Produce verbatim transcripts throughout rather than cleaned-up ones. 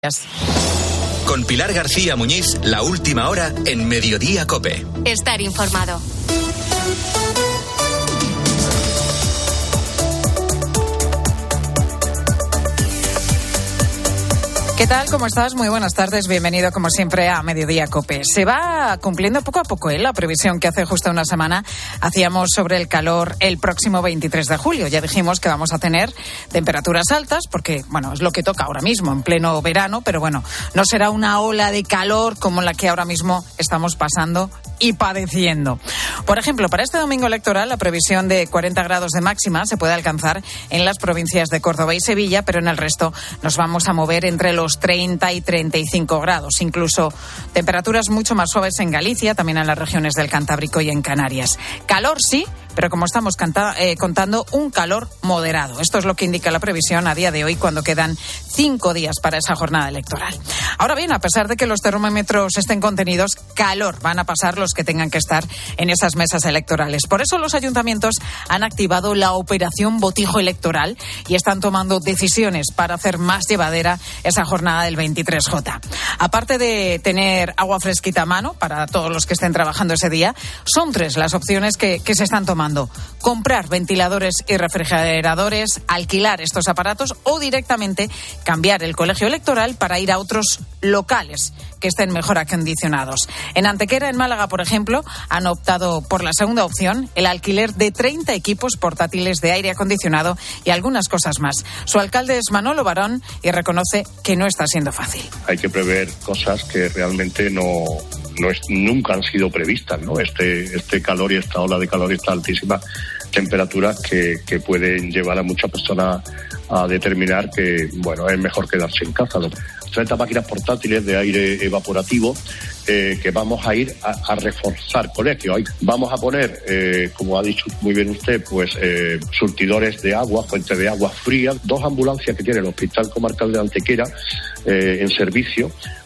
Con Pilar García Muñiz, la última hora en Mediodía COPE. Estar informado. ¿Qué tal? ¿Cómo estás? Muy buenas tardes. Bienvenido, como siempre, a Mediodía COPE. Se va cumpliendo poco a poco ¿eh? la previsión que hace justo una semana hacíamos sobre el calor el próximo veintitrés de julio. Ya dijimos que vamos a tener temperaturas altas porque, bueno, es lo que toca ahora mismo, en pleno verano, pero bueno, no será una ola de calor como la que ahora mismo estamos pasando y padeciendo. Por ejemplo, para este domingo electoral, la previsión de cuarenta grados de máxima se puede alcanzar en las provincias de Córdoba y Sevilla, pero en el resto nos vamos a mover entre los treinta y treinta y cinco grados, incluso temperaturas mucho más suaves en Galicia, también en las regiones del Cantábrico y en Canarias. Calor sí, pero como estamos canta, eh, contando, un calor moderado. Esto es lo que indica la previsión a día de hoy, cuando quedan cinco días para esa jornada electoral. Ahora bien, a pesar de que los termómetros estén contenidos, calor van a pasar los que tengan que estar en esas mesas electorales. Por eso los ayuntamientos han activado la operación Botijo Electoral y están tomando decisiones para hacer más llevadera esa jornada del veintitrés J. Aparte de tener agua fresquita a mano para todos los que estén trabajando ese día, son tres las opciones que, que se están tomando. Comprar ventiladores y refrigeradores, alquilar estos aparatos o directamente cambiar el colegio electoral para ir a otros locales que estén mejor acondicionados. En Antequera, en Málaga, por ejemplo, han optado por la segunda opción, el alquiler de treinta equipos portátiles de aire acondicionado y algunas cosas más. Su alcalde es Manolo Barón y reconoce que no está siendo fácil. Hay que prever cosas que realmente no, no es, nunca han sido previstas, ¿no? Este, este calor y esta ola de calor, esta altísima temperatura que, que pueden llevar a muchas personas a determinar que, bueno, es mejor quedarse en casa, ¿no? treinta máquinas portátiles de aire evaporativo eh, que vamos a ir a, a reforzar colegios. Vamos a poner, eh, como ha dicho muy bien usted, pues eh, surtidores de agua, fuentes de agua fría, dos ambulancias que tiene el Hospital Comarcal de Antequera eh, en servicio.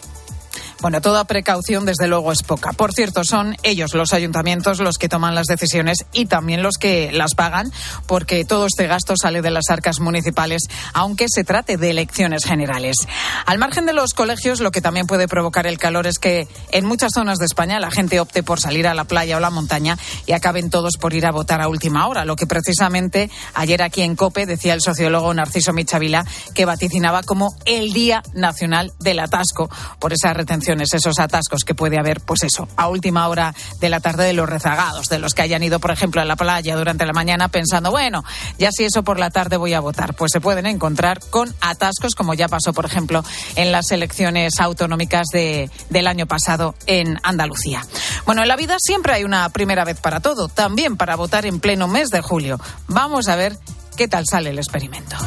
Bueno, toda precaución desde luego es poca. Por cierto, son ellos, los ayuntamientos, los que toman las decisiones y también los que las pagan, porque todo este gasto sale de las arcas municipales, aunque se trate de elecciones generales. Al margen de los colegios, lo que también puede provocar el calor es que en muchas zonas de España la gente opte por salir a la playa o la montaña y acaben todos por ir a votar a última hora, lo que precisamente ayer aquí en COPE decía el sociólogo Narciso Michavila, que vaticinaba como el Día Nacional del Atasco, por esa retención, esos atascos que puede haber, pues eso, a última hora de la tarde de los rezagados, de los que hayan ido, por ejemplo, a la playa durante la mañana pensando, bueno, ya si eso por la tarde voy a votar. Pues se pueden encontrar con atascos, como ya pasó, por ejemplo, en las elecciones autonómicas de, del año pasado en Andalucía. Bueno, en la vida siempre hay una primera vez para todo, también para votar en pleno mes de julio. Vamos a ver qué tal sale el experimento.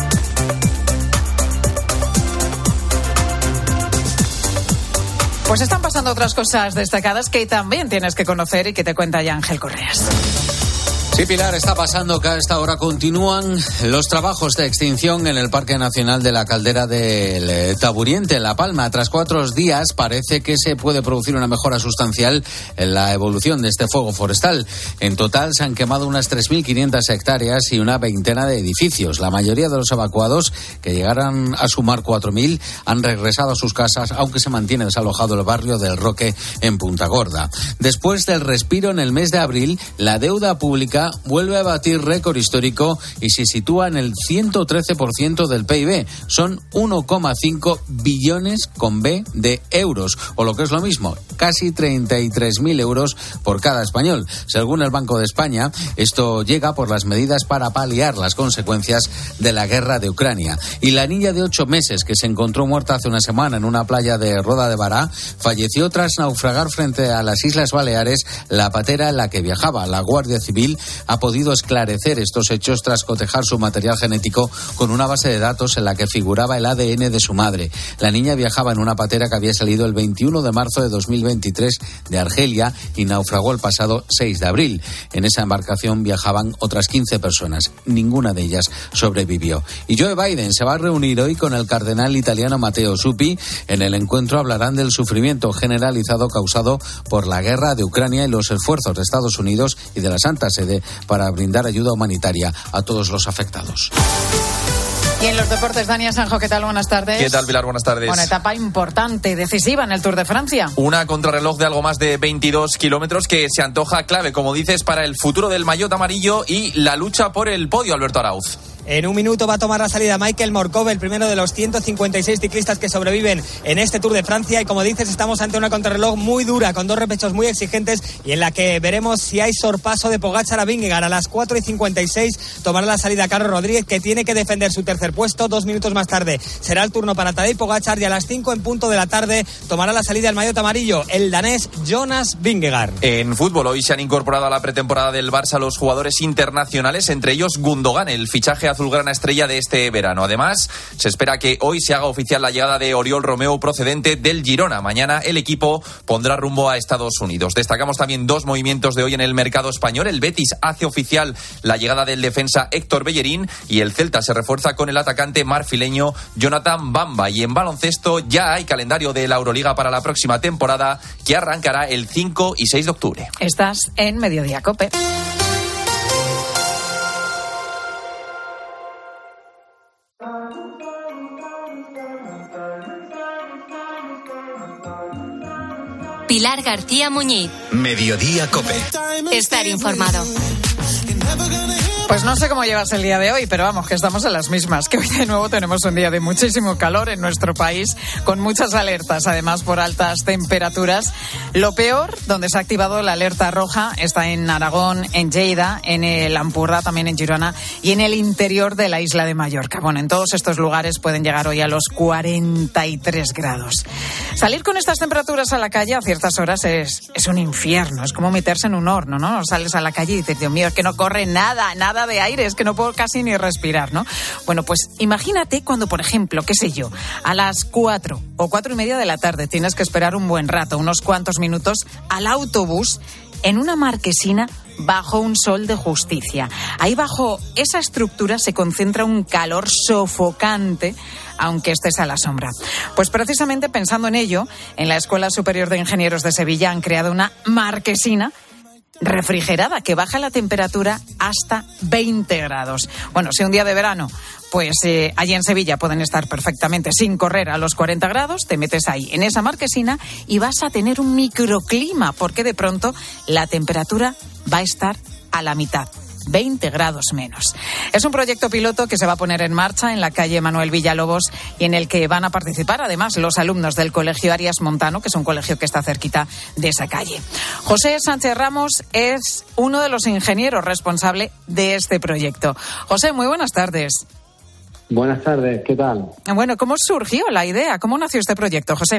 Pues están pasando otras cosas destacadas que también tienes que conocer y que te cuenta ya Ángel Correas. Sí, Pilar, está pasando que a esta hora continúan los trabajos de extinción en el Parque Nacional de la Caldera del Taburiente, en La Palma. Tras cuatro días parece que se puede producir una mejora sustancial en la evolución de este fuego forestal. En total se han quemado unas tres mil quinientas hectáreas y una veintena de edificios. La mayoría de los evacuados, que llegaran a sumar cuatro mil, han regresado a sus casas, aunque se mantiene desalojado el barrio del Roque en Punta Gorda. Después del respiro en el mes de abril, la deuda pública vuelve a batir récord histórico y se sitúa en el ciento trece por ciento del P I B. Son uno coma cinco billones con B de euros, o lo que es lo mismo, casi treinta y tres mil euros por cada español. Según el Banco de España, esto llega por las medidas para paliar las consecuencias de la guerra de Ucrania. Y la niña de ocho meses que se encontró muerta hace una semana en una playa de Roda de Bará falleció tras naufragar frente a las Islas Baleares la patera en la que viajaba. La Guardia Civil ha podido esclarecer estos hechos tras cotejar su material genético con una base de datos en la que figuraba el A D N de su madre. La niña viajaba en una patera que había salido el veintiuno de marzo de dos mil veintitrés de Argelia y naufragó el pasado seis de abril. En esa embarcación viajaban otras quince personas. Ninguna de ellas sobrevivió. Y Joe Biden se va a reunir hoy con el cardenal italiano Matteo Zuppi. En el encuentro hablarán del sufrimiento generalizado causado por la guerra de Ucrania y los esfuerzos de Estados Unidos y de la Santa Sede para brindar ayuda humanitaria a todos los afectados. Y en los deportes, Dani Sanjo, ¿qué tal? Buenas tardes. ¿Qué tal, Pilar? Buenas tardes. Una etapa importante, decisiva en el Tour de Francia. Una contrarreloj de algo más de veintidós kilómetros que se antoja clave, como dices, para el futuro del maillot amarillo y la lucha por el podio, Alberto Arauz. En un minuto va a tomar la salida Michael Morkov, el primero de los ciento cincuenta y seis ciclistas que sobreviven en este Tour de Francia. Y como dices, estamos ante una contrarreloj muy dura, con dos repechos muy exigentes y en la que veremos si hay sorpaso de Pogačar a Vingegaard. A las cuatro y cincuenta y seis tomará la salida Carlos Rodríguez, que tiene que defender su tercer puesto. Dos minutos más tarde será el turno para Tadej Pogačar y a las cinco en punto de la tarde tomará la salida el maillot amarillo, el danés Jonas Vingegaard. En fútbol, hoy se han incorporado a la pretemporada del Barça los jugadores internacionales, entre ellos Gundogan, el fichaje azulgrana estrella de este verano. Además, se espera que hoy se haga oficial la llegada de Oriol Romeu, procedente del Girona. Mañana el equipo pondrá rumbo a Estados Unidos. Destacamos también dos movimientos de hoy en el mercado español. El Betis hace oficial la llegada del defensa Héctor Bellerín y el Celta se refuerza con el atacante marfileño Jonathan Bamba. Y en baloncesto ya hay calendario de la Euroliga para la próxima temporada, que arrancará el cinco y seis de octubre. Estás en Mediodía COPE. Pilar García Muñiz. Mediodía COPE. Estar informado. Pues no sé cómo llevas el día de hoy, pero vamos, que estamos en las mismas, que hoy de nuevo tenemos un día de muchísimo calor en nuestro país, con muchas alertas, además por altas temperaturas. Lo peor, donde se ha activado la alerta roja, está en Aragón, en Lleida, en el Ampurdá, también en Girona y en el interior de la isla de Mallorca. Bueno, en todos estos lugares pueden llegar hoy a los cuarenta y tres grados. Salir con estas temperaturas a la calle a ciertas horas es, es un infierno, es como meterse en un horno, ¿no? Sales a la calle y dices, Dios mío, es que no corre nada, nada de aire, es que no puedo casi ni respirar, ¿no? Bueno, pues imagínate cuando, por ejemplo, qué sé yo, a las cuatro o cuatro y media de la tarde tienes que esperar un buen rato, unos cuantos minutos, al autobús en una marquesina bajo un sol de justicia. Ahí bajo esa estructura se concentra un calor sofocante, aunque estés a la sombra. Pues precisamente pensando en ello, en la Escuela Superior de Ingenieros de Sevilla han creado una marquesina refrigerada que baja la temperatura hasta veinte grados. Bueno, si un día de verano, pues eh, allí en Sevilla pueden estar perfectamente sin correr a los cuarenta grados, te metes ahí en esa marquesina y vas a tener un microclima, porque de pronto la temperatura va a estar a la mitad. veinte grados menos. Es un proyecto piloto que se va a poner en marcha en la calle Manuel Villalobos y en el que van a participar además los alumnos del Colegio Arias Montano, que es un colegio que está cerquita de esa calle. José Sánchez Ramos es uno de los ingenieros responsable de este proyecto. José, muy buenas tardes. Buenas tardes, ¿qué tal? Bueno, ¿cómo surgió la idea? ¿Cómo nació este proyecto, José?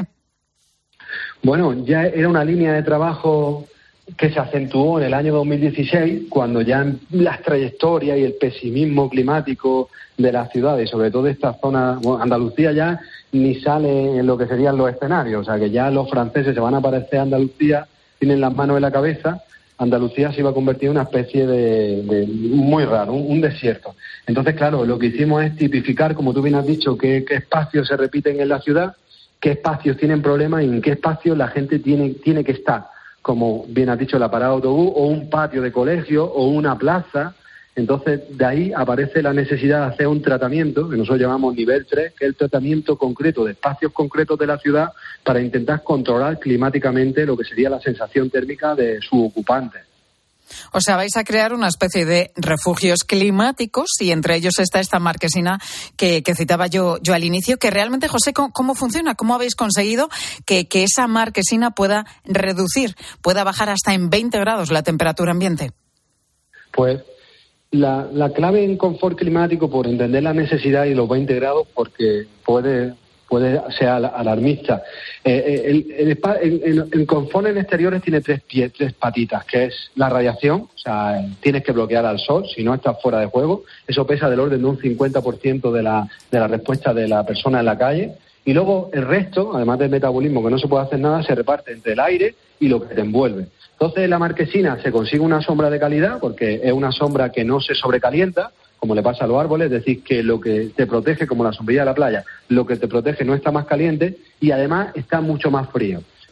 Bueno, ya era una línea de trabajo que se acentuó en el año dos mil dieciséis, cuando ya las trayectorias y el pesimismo climático de las ciudades, sobre todo de esta zona, bueno, Andalucía ya ni sale en lo que serían los escenarios, o sea que ya los franceses se van a aparecer a Andalucía, tienen las manos en la cabeza, Andalucía se iba a convertir en una especie de, de muy raro, un, un desierto. Entonces, claro, lo que hicimos es tipificar, como tú bien has dicho, qué, qué espacios se repiten en la ciudad, qué espacios tienen problemas y en qué espacios la gente tiene, tiene que estar, como bien has dicho, la parada de autobús o un patio de colegio o una plaza. Entonces, de ahí aparece la necesidad de hacer un tratamiento, que nosotros llamamos nivel tres, que es el tratamiento concreto de espacios concretos de la ciudad para intentar controlar climáticamente lo que sería la sensación térmica de sus ocupantes. O sea, vais a crear una especie de refugios climáticos y entre ellos está esta marquesina que, que citaba yo, yo al inicio, que realmente, José, ¿cómo, cómo funciona? ¿Cómo habéis conseguido que, que esa marquesina pueda reducir, pueda bajar hasta en veinte grados la temperatura ambiente? Pues la, la clave en confort climático, por entender la necesidad y los veinte grados, porque puede... puede ser alarmista. Eh, el, el, el, el, el confort en exteriores tiene tres pies, tres patitas, que es la radiación, o sea, tienes que bloquear al sol, si no estás fuera de juego. Eso pesa del orden de un cincuenta por ciento de la, de la respuesta de la persona en la calle. Y luego el resto, además del metabolismo, que no se puede hacer nada, se reparte entre el aire y lo que te envuelve. Entonces, en la marquesina se consigue una sombra de calidad, porque es una sombra que no se sobrecalienta, como le pasa a los árboles, es decir, que lo que te protege, como la sombrilla de la playa, lo que te protege no está más caliente y además está mucho más frío.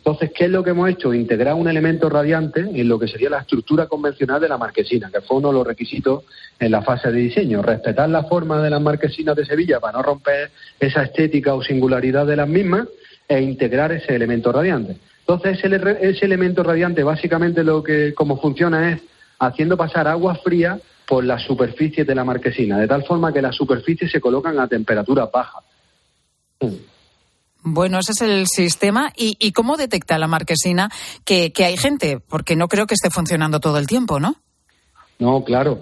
Entonces, ¿qué es lo que hemos hecho? Integrar un elemento radiante en lo que sería la estructura convencional de la marquesina, que fue uno de los requisitos en la fase de diseño. Respetar la forma de las marquesinas de Sevilla para no romper esa estética o singularidad de las mismas e integrar ese elemento radiante. Entonces, ese, ese elemento radiante básicamente lo que como funciona es haciendo pasar agua fría por las superficies de la marquesina, de tal forma que las superficies se colocan a temperaturas bajas. Bueno, ese es el sistema. ¿Y, y cómo detecta la marquesina que, que hay gente? Porque no creo que esté funcionando todo el tiempo, ¿no? No, claro.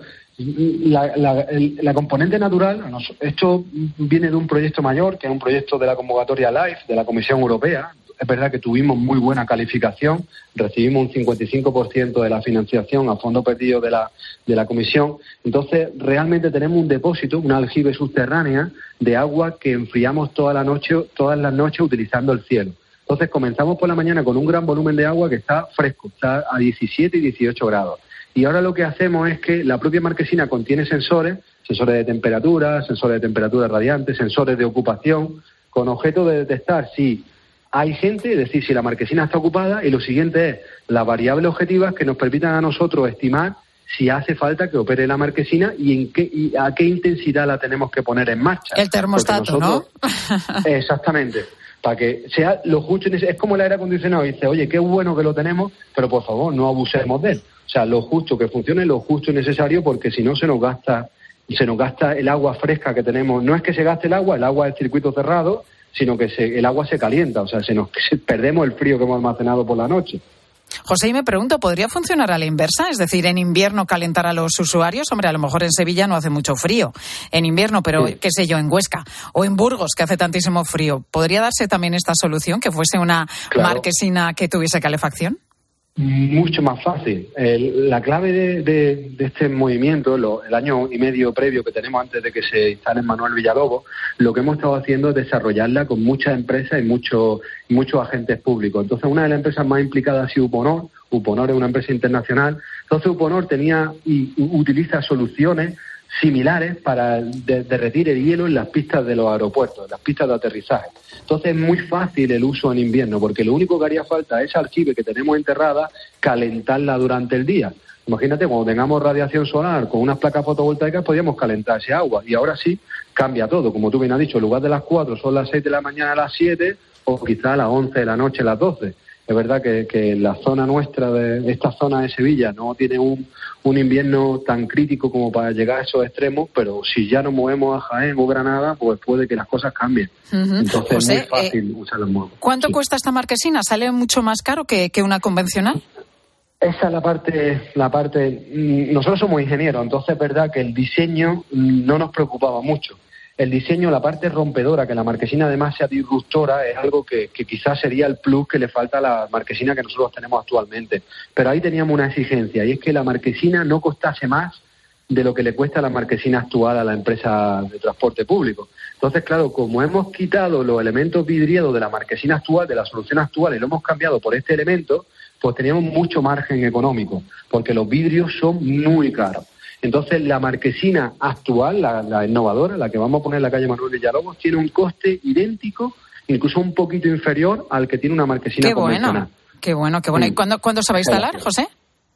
La, la, el, la componente natural, esto viene de un proyecto mayor, que es un proyecto de la convocatoria LIFE, de la Comisión Europea. Es verdad que tuvimos muy buena calificación, recibimos un cincuenta y cinco por ciento de la financiación a fondo perdido de la, de la Comisión. Entonces, realmente tenemos un depósito, una aljibe subterránea de agua que enfriamos toda la noche, todas las noches utilizando el cielo. Entonces, comenzamos por la mañana con un gran volumen de agua que está fresco, está a diecisiete y dieciocho grados. Y ahora lo que hacemos es que la propia marquesina contiene sensores, sensores de temperatura, sensores de temperatura radiante, sensores de ocupación, con objeto de detectar si hay gente, es decir, si la marquesina está ocupada, y lo siguiente es las variables objetivas que nos permitan a nosotros estimar si hace falta que opere la marquesina y en qué y a qué intensidad la tenemos que poner en marcha. El termostato, nosotros, ¿no? Exactamente. Para que sea lo justo. Es como el aire acondicionado. Dice, oye, qué bueno que lo tenemos, pero por favor, no abusemos de él. O sea, lo justo que funcione, lo justo y necesario, porque si no se nos gasta, se nos gasta el agua fresca que tenemos. No es que se gaste el agua, el agua es circuito cerrado, sino que se, el agua se calienta, o sea, se nos se, perdemos el frío que hemos almacenado por la noche. José, y me pregunto, ¿podría funcionar a la inversa? Es decir, en invierno calentar a los usuarios. Hombre, a lo mejor en Sevilla no hace mucho frío en invierno, pero sí, qué sé yo, en Huesca o en Burgos, que hace tantísimo frío. ¿Podría darse también esta solución, que fuese una claro. marquesina que tuviese calefacción? Mucho más fácil. El, la clave de, de, de este movimiento, lo, el año y medio previo que tenemos antes de que se instale en Manuel Villalobos, lo que hemos estado haciendo es desarrollarla con muchas empresas y muchos, muchos agentes públicos. Entonces, una de las empresas más implicadas ha sido Uponor. Uponor es una empresa internacional. Entonces, Uponor tenía y utiliza soluciones similares para de, derretir el hielo en las pistas de los aeropuertos, en las pistas de aterrizaje. Entonces es muy fácil el uso en invierno, porque lo único que haría falta es esa aljibe que tenemos enterrada, calentarla durante el día. Imagínate, cuando tengamos radiación solar con unas placas fotovoltaicas, podríamos calentar ese agua. Y ahora sí, cambia todo. Como tú bien has dicho, en lugar de las cuatro son las seis de la mañana a las siete, o quizá a las once de la noche a las doce. Es verdad que, que la zona nuestra, de esta zona de Sevilla, no tiene un, un invierno tan crítico como para llegar a esos extremos, pero si ya nos movemos a Jaén o Granada, pues puede que las cosas cambien. Uh-huh. Entonces José, es muy fácil eh, usar los móviles. ¿Cuánto sí. cuesta esta marquesina? ¿Sale mucho más caro que, que una convencional? Esa es la parte, la parte. Nosotros somos ingenieros, entonces es verdad que el diseño no nos preocupaba mucho. El diseño, la parte rompedora, que la marquesina además sea disruptora, es algo que, que quizás sería el plus que le falta a la marquesina que nosotros tenemos actualmente. Pero ahí teníamos una exigencia, y es que la marquesina no costase más de lo que le cuesta la marquesina actual a la empresa de transporte público. Entonces, claro, como hemos quitado los elementos vidriados de la marquesina actual, de la solución actual, y lo hemos cambiado por este elemento, pues teníamos mucho margen económico, porque los vidrios son muy caros. Entonces, la marquesina actual, la, la innovadora, la que vamos a poner en la calle Manuel Villalobos, tiene un coste idéntico, incluso un poquito inferior al que tiene una marquesina qué convencional. Bueno, qué bueno, qué bueno. ¿Y cuándo, cuándo se va a instalar, José?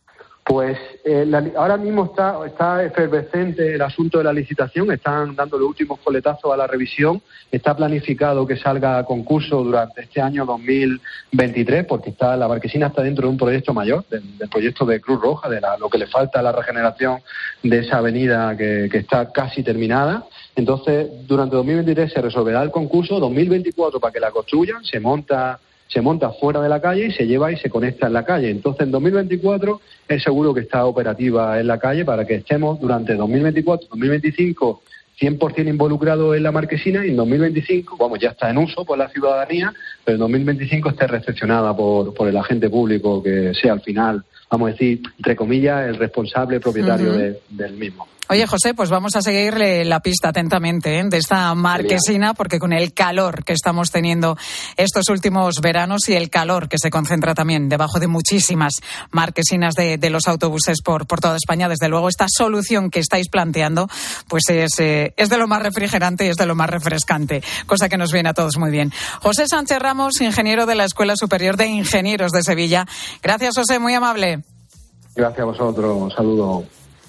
Pues eh, la, ahora mismo está, está efervescente el asunto de la licitación, están dando los últimos coletazos a la revisión, está planificado que salga a concurso durante este año dos mil veintitrés, porque está la marquesina está dentro de un proyecto mayor, del, del proyecto de Cruz Roja, de la, lo que le falta a la regeneración de esa avenida que, que está casi terminada. Entonces, durante dos mil veintitrés se resolverá el concurso, dos mil veinticuatro para que la construyan, se monta... se monta fuera de la calle y se lleva y se conecta en la calle. Entonces, en dos mil veinticuatro es seguro que está operativa en la calle para que estemos durante dos mil veinticuatro, dos mil veinticinco cien por ciento involucrados en la marquesina, y en dos mil veinticinco, vamos, ya está en uso por la ciudadanía, pero en dos mil veinticinco esté recepcionada por, por el agente público que sea al final, vamos a decir, entre comillas, el responsable propietario uh-huh. de, del mismo. Oye, José, pues vamos a seguirle la pista atentamente, ¿eh? de esta marquesina, porque con el calor que estamos teniendo estos últimos veranos y el calor que se concentra también debajo de muchísimas marquesinas de, de los autobuses por, por toda España, desde luego esta solución que estáis planteando pues es, eh, es de lo más refrigerante y es de lo más refrescante, cosa que nos viene a todos muy bien. José Sánchez Ramos, ingeniero de la Escuela Superior de Ingenieros de Sevilla. Gracias, José, muy amable. Gracias a vosotros, un saludo.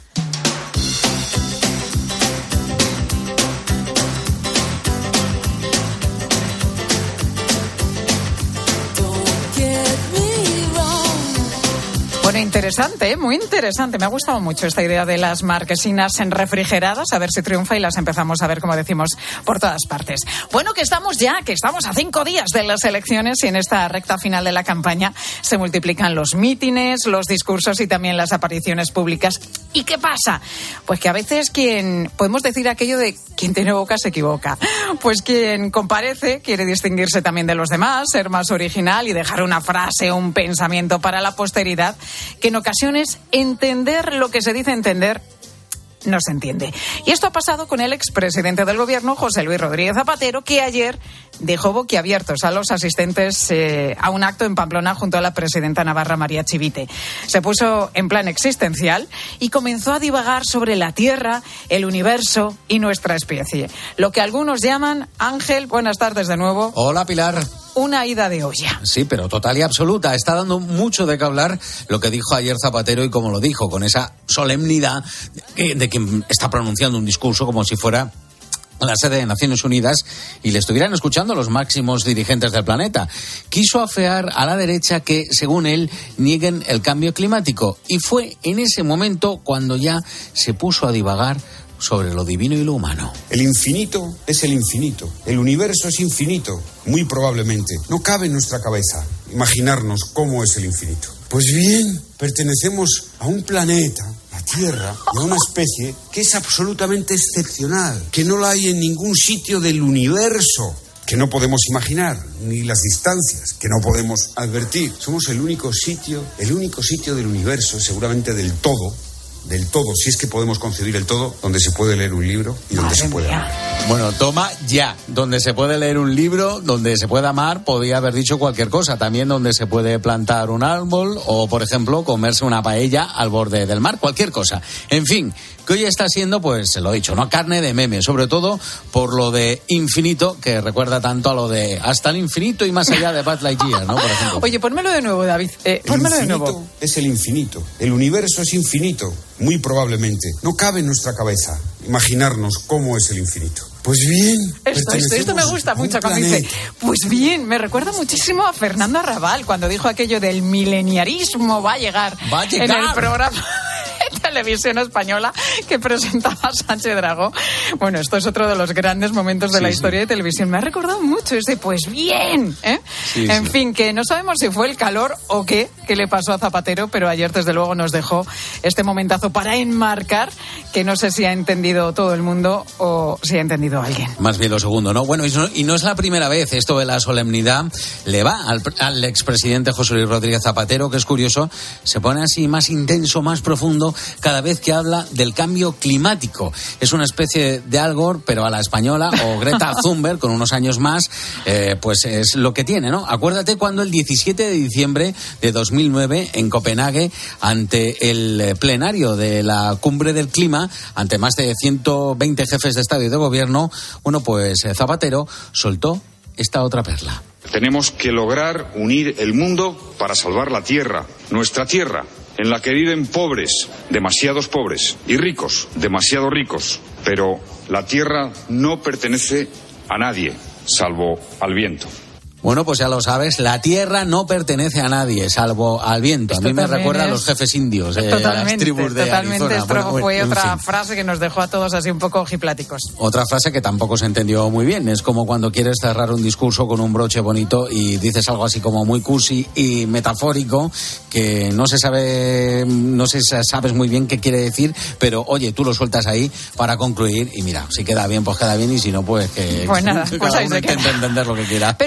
Bueno, interesante, ¿eh? Muy interesante. Me ha gustado mucho esta idea de las marquesinas en refrigeradas, a ver si triunfa y las empezamos a ver, como decimos, por todas partes. Bueno, que estamos ya, que estamos a cinco días de las elecciones y en esta recta final de la campaña se multiplican los mítines, los discursos y también las apariciones públicas. ¿Y qué pasa? Pues que a veces quien, podemos decir aquello de quien tiene boca se equivoca. Pues quien comparece quiere distinguirse también de los demás, ser más original y dejar una frase o un pensamiento para la posteridad, que en ocasiones entender lo que se dice entender no se entiende. Y esto ha pasado con el expresidente del Gobierno, José Luis Rodríguez Zapatero, que ayer dejó boquiabiertos a los asistentes eh, a un acto en Pamplona junto a la presidenta navarra María Chivite. Se puso en plan existencial y comenzó a divagar sobre la Tierra, el universo y nuestra especie. Lo que algunos llaman, Ángel, buenas tardes de nuevo. Hola, Pilar. Una ida de olla. Sí, pero total y absoluta. Está dando mucho de qué hablar lo que dijo ayer Zapatero y cómo lo dijo, con esa solemnidad de, de quien está pronunciando un discurso como si fuera la sede de Naciones Unidas y le estuvieran escuchando los máximos dirigentes del planeta. Quiso afear a la derecha que, según él, nieguen el cambio climático. Y fue en ese momento cuando ya se puso a divagar sobre lo divino y lo humano. El infinito es el infinito. El universo es infinito, muy probablemente. No cabe en nuestra cabeza imaginarnos cómo es el infinito. Pues bien, pertenecemos a un planeta, la Tierra, y a una especie que es absolutamente excepcional, que no la hay en ningún sitio del universo, que no podemos imaginar, ni las distancias que no podemos advertir. Somos el único sitio, el único sitio del universo, seguramente del todo, del todo, si es que podemos concebir el todo, donde se puede leer un libro y donde Madre se puede mía. amar. Bueno, toma ya, donde se puede leer un libro, donde se puede amar, podía haber dicho cualquier cosa, también donde se puede plantar un árbol o, por ejemplo, comerse una paella al borde del mar, cualquier cosa. En fin, que hoy está siendo, pues, se lo he dicho, ¿no? Carne de meme, sobre todo por lo de infinito, que recuerda tanto a lo de hasta el infinito y más allá de Buzz Lightyear, ¿no? Por ejemplo. Oye, pónmelo de nuevo, David. Eh, pónmelo de nuevo. El infinito es el infinito. El universo es infinito, muy probablemente. No cabe en nuestra cabeza imaginarnos cómo es el infinito. Pues bien, esto, esto, esto me gusta mucho cuando dice, pues bien, me recuerda muchísimo a Fernando Arrabal cuando dijo aquello del mileniarismo va a llegar, va a llegar. en el programa de televisión española que presentaba Sánchez Dragó. Bueno, esto es otro de los grandes momentos de sí, la historia sí. de televisión. Me ha recordado mucho ese pues bien, ¿eh? Sí, en sí. fin, que no sabemos si fue el calor o qué, qué le pasó a Zapatero, pero ayer desde luego nos dejó este momentazo para enmarcar que no sé si ha entendido todo el mundo o si ha entendido alguien. Más bien lo segundo, ¿no? Bueno, y no, y no es la primera vez. Esto de la solemnidad le va al, al expresidente José Luis Rodríguez Zapatero, que es curioso, se pone así más intenso, más profundo cada vez que habla del cambio climático. Es una especie de Al Gore, pero a la española, o Greta Thunberg con unos años más, eh, pues es lo que tiene, ¿no? Acuérdate cuando el diecisiete de diciembre de dos mil nueve en Copenhague, ante el plenario de la Cumbre del Clima, ante más de ciento veinte jefes de Estado y de Gobierno, bueno, pues Zapatero soltó esta otra perla. Tenemos que lograr unir el mundo para salvar la tierra, nuestra tierra, en la que viven pobres, demasiados pobres, y ricos, demasiado ricos. Pero la tierra no pertenece a nadie, salvo al viento. Bueno, pues ya lo sabes, la tierra no pertenece a nadie, salvo al viento. Esto a mí me recuerda es... a los jefes indios, eh, a las tribus de totalmente, Arizona. Esto bueno, fue bueno, otra en fin. frase que nos dejó a todos así un poco ojipláticos. Otra frase que tampoco se entendió muy bien. Es como cuando quieres cerrar un discurso con un broche bonito y dices algo así como muy cursi y metafórico, que no se sabe, no se sabes muy bien qué quiere decir, pero oye, tú lo sueltas ahí para concluir y mira, si queda bien, pues queda bien, y si no, pues que pues nada, cada pues ahí uno se queda. intente entender lo que quiera. Pero bueno,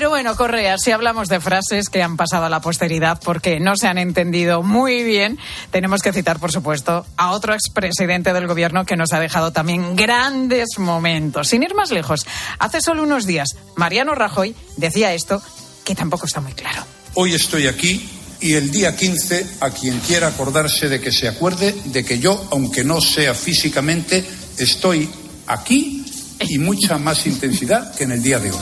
Correa, si hablamos de frases que han pasado a la posteridad porque no se han entendido muy bien, tenemos que citar, por supuesto, a otro expresidente del gobierno que nos ha dejado también grandes momentos. Sin ir más lejos, hace solo unos días, Mariano Rajoy decía esto, que tampoco está muy claro. Hoy estoy aquí y el día quince, a quien quiera acordarse de que se acuerde de que yo, aunque no sea físicamente, estoy aquí y mucha más intensidad que en el día de hoy.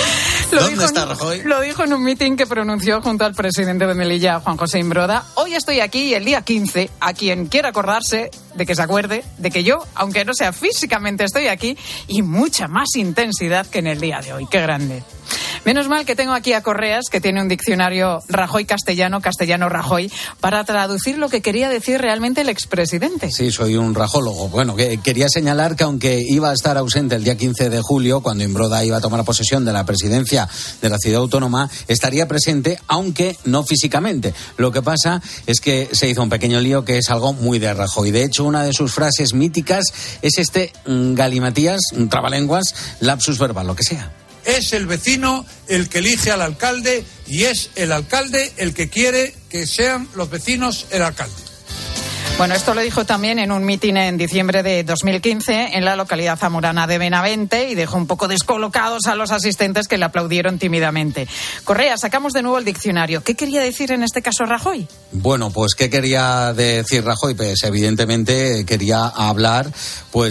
Lo ¿Dónde dijo está en, Rajoy? Lo dijo en un mitin que pronunció junto al presidente de Melilla, Juan José Imbroda. Hoy estoy aquí y el día quince, a quien quiera acordarse de que se acuerde de que yo, aunque no sea físicamente, estoy aquí y mucha más intensidad que en el día de hoy. ¡Qué grande! Menos mal que tengo aquí a Correas, que tiene un diccionario Rajoy-castellano, castellano-Rajoy, para traducir lo que quería decir realmente el expresidente. Sí, soy un rajólogo. Bueno, que quería señalar que aunque iba a estar ausente el día quince de julio, cuando Imbroda iba a tomar posesión de la presidencia de la ciudad autónoma, estaría presente, aunque no físicamente. Lo que pasa es que se hizo un pequeño lío que es algo muy de Rajoy. De hecho, una de sus frases míticas es este mm, galimatías, un trabalenguas, lapsus verbal, lo que sea. Es el vecino el que elige al alcalde y es el alcalde el que quiere que sean los vecinos el alcalde. Bueno, esto lo dijo también en un mitin en diciembre de dos mil quince en la localidad zamorana de Benavente y dejó un poco descolocados a los asistentes que le aplaudieron tímidamente. Correa, sacamos de nuevo el diccionario. ¿Qué quería decir en este caso Rajoy? Bueno, pues ¿qué quería decir Rajoy? Pues evidentemente quería hablar pues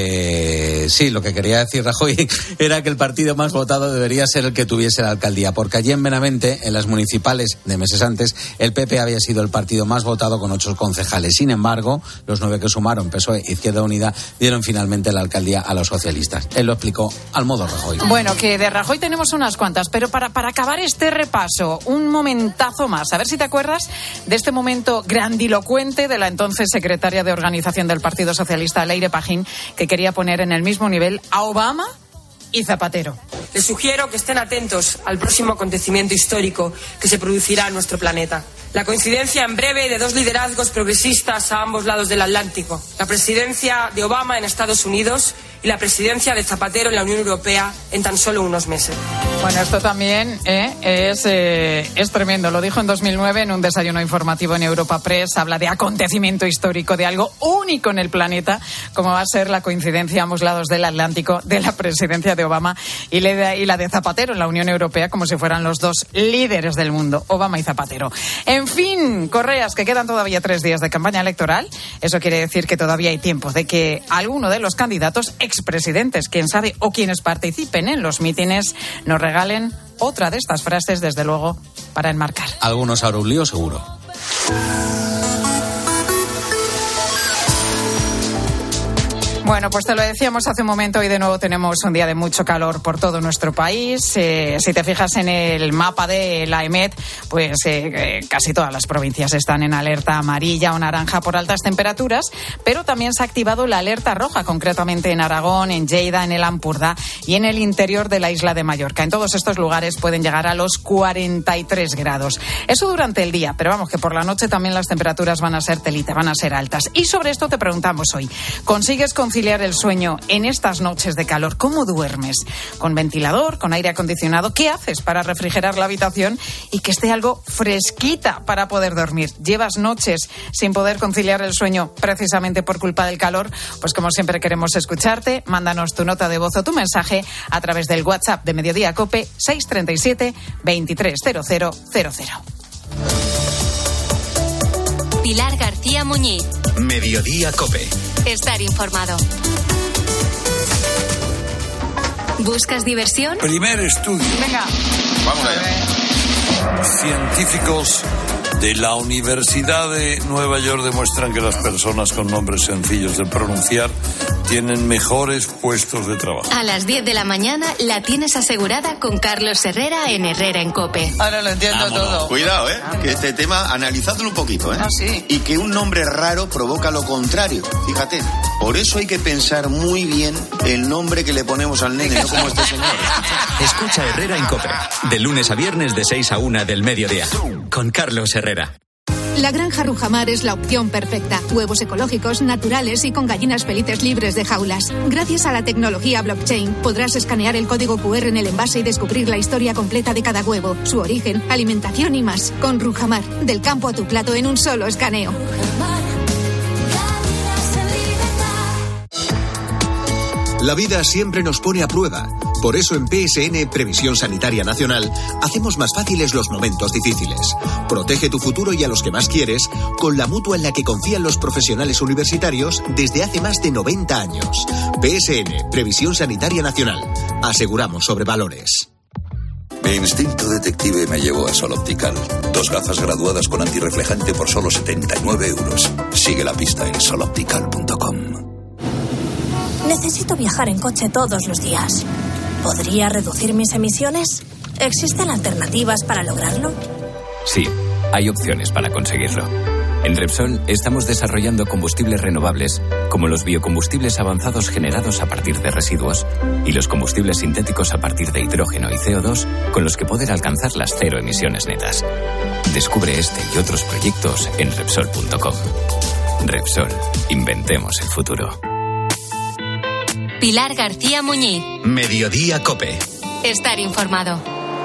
de... Sí, lo que quería decir Rajoy era que el partido más votado debería ser el que tuviese la alcaldía, porque allí en Benavente, en las municipales de meses antes, el P P había sido el partido más votado con ocho concejales. Sin embargo, los nueve que sumaron, P S O E, Izquierda Unida, dieron finalmente la alcaldía a los socialistas. Él lo explicó al modo Rajoy. Bueno, que de Rajoy tenemos unas cuantas, pero para, para acabar este repaso, un momentazo más. A ver si te acuerdas de este momento grandilocuente de la entonces secretaria de Organización del Partido Socialista, Leire Pajín, que quería poner en el mismo nivel a Obama y Zapatero. Les sugiero que estén atentos al próximo acontecimiento histórico que se producirá en nuestro planeta. La coincidencia en breve de dos liderazgos progresistas a ambos lados del Atlántico. La presidencia de Obama en Estados Unidos y la presidencia de Zapatero en la Unión Europea en tan solo unos meses. Bueno, esto también ¿eh? es, eh, es tremendo. Lo dijo en dos mil nueve en un desayuno informativo en Europa Press. Habla de acontecimiento histórico, de algo único en el planeta, como va a ser la coincidencia a ambos lados del Atlántico de la presidencia de Obama y la de Zapatero en la Unión Europea, como si fueran los dos líderes del mundo, Obama y Zapatero. En fin, Correas, que quedan todavía tres días de campaña electoral. Eso quiere decir que todavía hay tiempo de que alguno de los candidatos expresidentes, quién sabe, o quienes participen en los mítines, nos regalen otra de estas frases, desde luego, para enmarcar. Algunos habrá un lío seguro. Bueno, pues te lo decíamos hace un momento y de nuevo tenemos un día de mucho calor por todo nuestro país. Eh, si te fijas en el mapa de la EMET, pues eh, eh, casi todas las provincias están en alerta amarilla o naranja por altas temperaturas, pero también se ha activado la alerta roja, concretamente en Aragón, en Lleida, en el Ampurdá y en el interior de la isla de Mallorca. En todos estos lugares pueden llegar a los cuarenta y tres grados. Eso durante el día, pero vamos, que por la noche también las temperaturas van a ser telita, van a ser altas. Y sobre esto te preguntamos hoy, ¿consigues conciliar el sueño en estas noches de calor? ¿Cómo duermes? ¿Con ventilador? ¿Con aire acondicionado? ¿Qué haces para refrigerar la habitación y que esté algo fresquita para poder dormir? ¿Llevas noches sin poder conciliar el sueño precisamente por culpa del calor? Pues como siempre queremos escucharte. Mándanos tu nota de voz o tu mensaje a través del WhatsApp de Mediodía COPE seis tres siete, veintitrés cero cero cero cero. Pilar García Muñiz. Mediodía COPE. Estar informado. ¿Buscas diversión? Primer estudio. Venga. Vamos allá. Científicos de la Universidad de Nueva York demuestran que las personas con nombres sencillos de pronunciar tienen mejores puestos de trabajo. A las diez de la mañana la tienes asegurada con Carlos Herrera en Herrera en COPE. Ahora lo entiendo Vámonos. todo. Cuidado, ¿eh? Que este tema, analizadlo un poquito, ¿eh? Ah, sí. Y que un nombre raro provoca lo contrario, fíjate. Por eso hay que pensar muy bien el nombre que le ponemos al nene, no como este señor. Escucha Herrera en COPE, de lunes a viernes de seis a una del mediodía, con Carlos Herrera. La granja Rujamar es la opción perfecta. Huevos ecológicos, naturales y con gallinas felices libres de jaulas. Gracias a la tecnología blockchain, podrás escanear el código cu erre en el envase y descubrir la historia completa de cada huevo, su origen, alimentación y más. Con Rujamar, del campo a tu plato en un solo escaneo. La vida siempre nos pone a prueba. Por eso en P S N, Previsión Sanitaria Nacional, hacemos más fáciles los momentos difíciles. Protege tu futuro y a los que más quieres con la mutua en la que confían los profesionales universitarios desde hace más de noventa años. P S N, Previsión Sanitaria Nacional. Aseguramos sobre valores. Mi instinto detective me llevó a Sol Optical. Dos gafas graduadas con antirreflejante por solo setenta y nueve euros. Sigue la pista en sol optical punto com. Necesito viajar en coche todos los días. ¿Podría reducir mis emisiones? ¿Existen alternativas para lograrlo? Sí, hay opciones para conseguirlo. En Repsol estamos desarrollando combustibles renovables, como los biocombustibles avanzados generados a partir de residuos y los combustibles sintéticos a partir de hidrógeno y ce o dos, con los que poder alcanzar las cero emisiones netas. Descubre este y otros proyectos en Repsol punto com. Repsol, inventemos el futuro. Pilar García Muñiz. Mediodía COPE. Estar informado.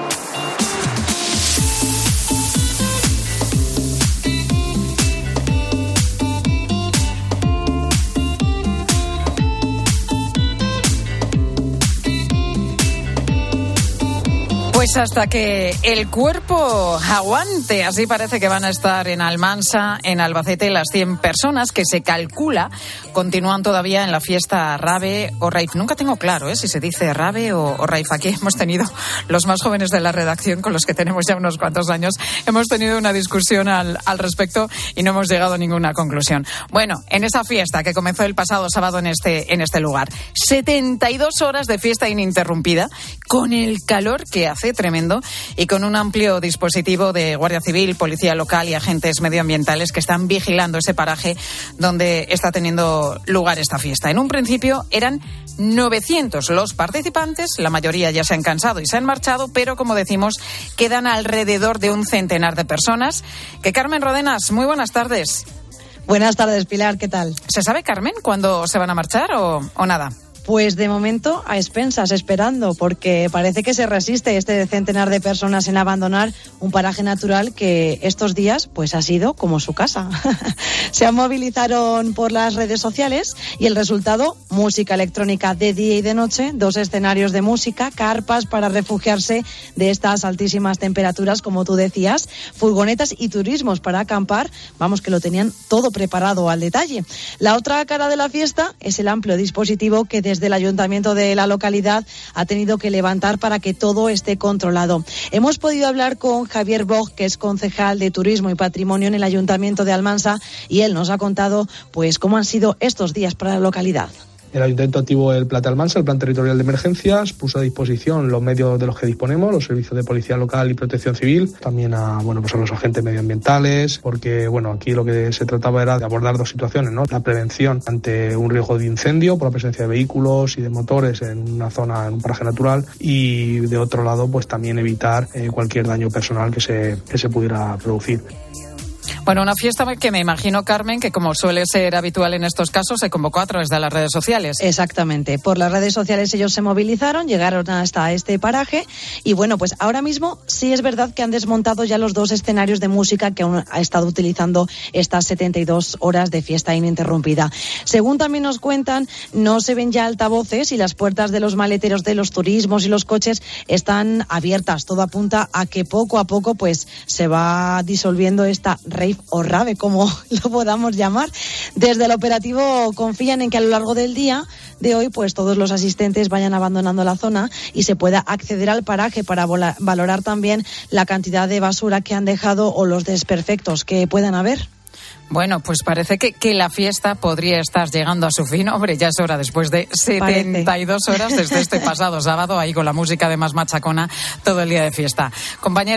Pues hasta que el cuerpo aguante, así parece que van a estar en Almansa, en Albacete, las cien personas que se calcula continúan todavía en la fiesta Rave o Rave. Nunca tengo claro ¿eh? si se dice Rave o, o Rave. Aquí hemos tenido, los más jóvenes de la redacción, con los que tenemos ya unos cuantos años, hemos tenido una discusión al, al respecto y no hemos llegado a ninguna conclusión. Bueno, en esa fiesta que comenzó el pasado sábado en este, en este lugar, setenta y dos horas de fiesta ininterrumpida, con el calor que hace tremendo y con un amplio dispositivo de Guardia Civil, Policía Local y agentes medioambientales que están vigilando ese paraje donde está teniendo lugar esta fiesta. En un principio eran novecientos los participantes, la mayoría ya se han cansado y se han marchado, pero como decimos, quedan alrededor de un centenar de personas. Que Carmen Rodenas, muy buenas tardes. Buenas tardes, Pilar, ¿qué tal? ¿Se sabe, Carmen, cuándo se van a marchar o, o nada? Pues de momento a expensas, esperando, porque parece que se resiste este centenar de personas en abandonar un paraje natural que estos días pues ha sido como su casa. Se movilizaron por las redes sociales y el resultado, música electrónica de día y de noche, dos escenarios de música, carpas para refugiarse de estas altísimas temperaturas, como tú decías, furgonetas y turismos para acampar, vamos que lo tenían todo preparado al detalle. La otra cara de la fiesta es el amplio dispositivo que desde del ayuntamiento de la localidad ha tenido que levantar para que todo esté controlado. Hemos podido hablar con Javier Bog, que es concejal de Turismo y Patrimonio en el ayuntamiento de Almansa, y él nos ha contado pues cómo han sido estos días para la localidad. El Ayuntamiento activó el Plan de Almansa, el Plan Territorial de Emergencias, puso a disposición los medios de los que disponemos, los servicios de Policía Local y Protección Civil, también a, bueno, pues a los agentes medioambientales, porque bueno, aquí lo que se trataba era de abordar dos situaciones, ¿no? La prevención ante un riesgo de incendio por la presencia de vehículos y de motores en una zona, en un paraje natural, y de otro lado, pues también evitar eh, cualquier daño personal que se, que se pudiera producir. Bueno, una fiesta que me imagino, Carmen, que como suele ser habitual en estos casos, se convocó a través de las redes sociales. Exactamente. Por las redes sociales ellos se movilizaron, llegaron hasta este paraje y bueno, pues ahora mismo sí es verdad que han desmontado ya los dos escenarios de música que aún ha estado utilizando estas setenta y dos horas de fiesta ininterrumpida. Según también nos cuentan, no se ven ya altavoces y las puertas de los maleteros de los turismos y los coches están abiertas. Todo apunta a que poco a poco pues se va disolviendo esta rave o rave, como lo podamos llamar. Desde el operativo confían en que a lo largo del día de hoy pues todos los asistentes vayan abandonando la zona y se pueda acceder al paraje para vola- valorar también la cantidad de basura que han dejado o los desperfectos que puedan haber. Bueno, pues parece que, que la fiesta podría estar llegando a su fin. Hombre, ya es hora, después de setenta y dos parece. Horas desde este pasado sábado, ahí con la música de más machacona todo el día de fiesta. Compañera,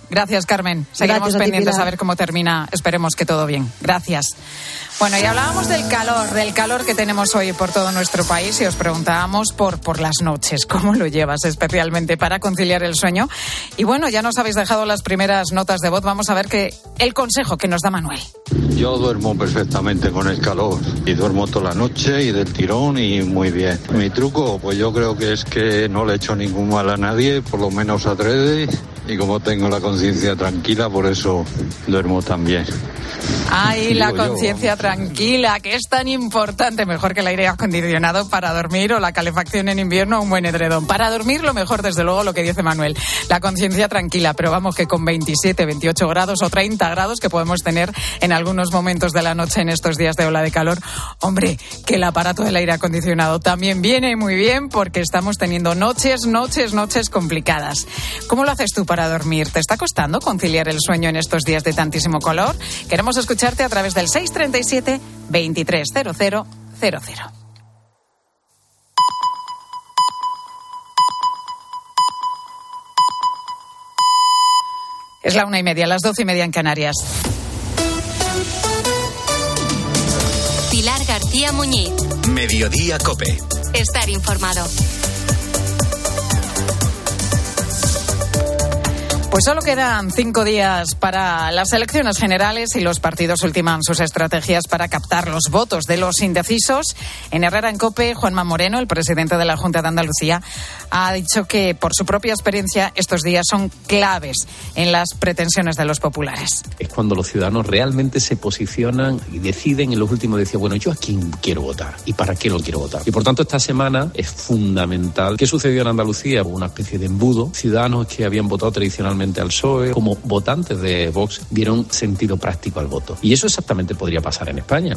Gracias, Carmen. Seguiremos Gracias a ti, pendientes Pilar. a ver cómo termina. Esperemos que todo bien. Gracias. Bueno, y hablábamos del calor, del calor que tenemos hoy por todo nuestro país y os preguntábamos por, por las noches, cómo lo llevas especialmente para conciliar el sueño. Y bueno, ya nos habéis dejado las primeras notas de voz. Vamos a ver que el consejo que nos da Manuel. Yo duermo perfectamente con el calor y duermo toda la noche y del tirón y muy bien. Mi truco, pues yo creo que es que no le echo ningún mal a nadie, por lo menos adrede, y como tengo la conciencia tranquila, por eso duermo tan bien. Ay, la Digo yo, conciencia tranquila, que es tan importante, mejor que el aire acondicionado para dormir o la calefacción en invierno o un buen edredón. Para dormir lo mejor, desde luego, lo que dice Manuel, la conciencia tranquila, pero vamos que con veintisiete, veintiocho grados o treinta grados que podemos tener en algunos momentos de la noche en estos días de ola de calor, hombre, que el aparato del aire acondicionado también viene muy bien porque estamos teniendo noches, noches, noches complicadas. ¿Cómo lo haces tú para dormir? ¿Te está costando conciliar el sueño en estos días de tantísimo calor? Queremos escucharte a través del seis treinta y siete, veintitrés cero cero cero cero. Es la una y media, las doce y media en Canarias. Pilar García Muñiz. Mediodía COPE. Estar informado. Pues solo quedan cinco días para las elecciones generales y los partidos ultiman sus estrategias para captar los votos de los indecisos. En Herrera en COPE, Juanma Moreno, el presidente de la Junta de Andalucía, ha dicho que por su propia experiencia estos días son claves en las pretensiones de los populares. Es cuando los ciudadanos realmente se posicionan y deciden en los últimos días, bueno, ¿yo a quién quiero votar? ¿Y para qué lo quiero votar? Y por tanto esta semana es fundamental. ¿Qué sucedió en Andalucía? Hubo una especie de embudo. Ciudadanos que habían votado tradicionalmente al P S O E, como votantes de Vox, dieron sentido práctico al voto. Y eso exactamente podría pasar en España.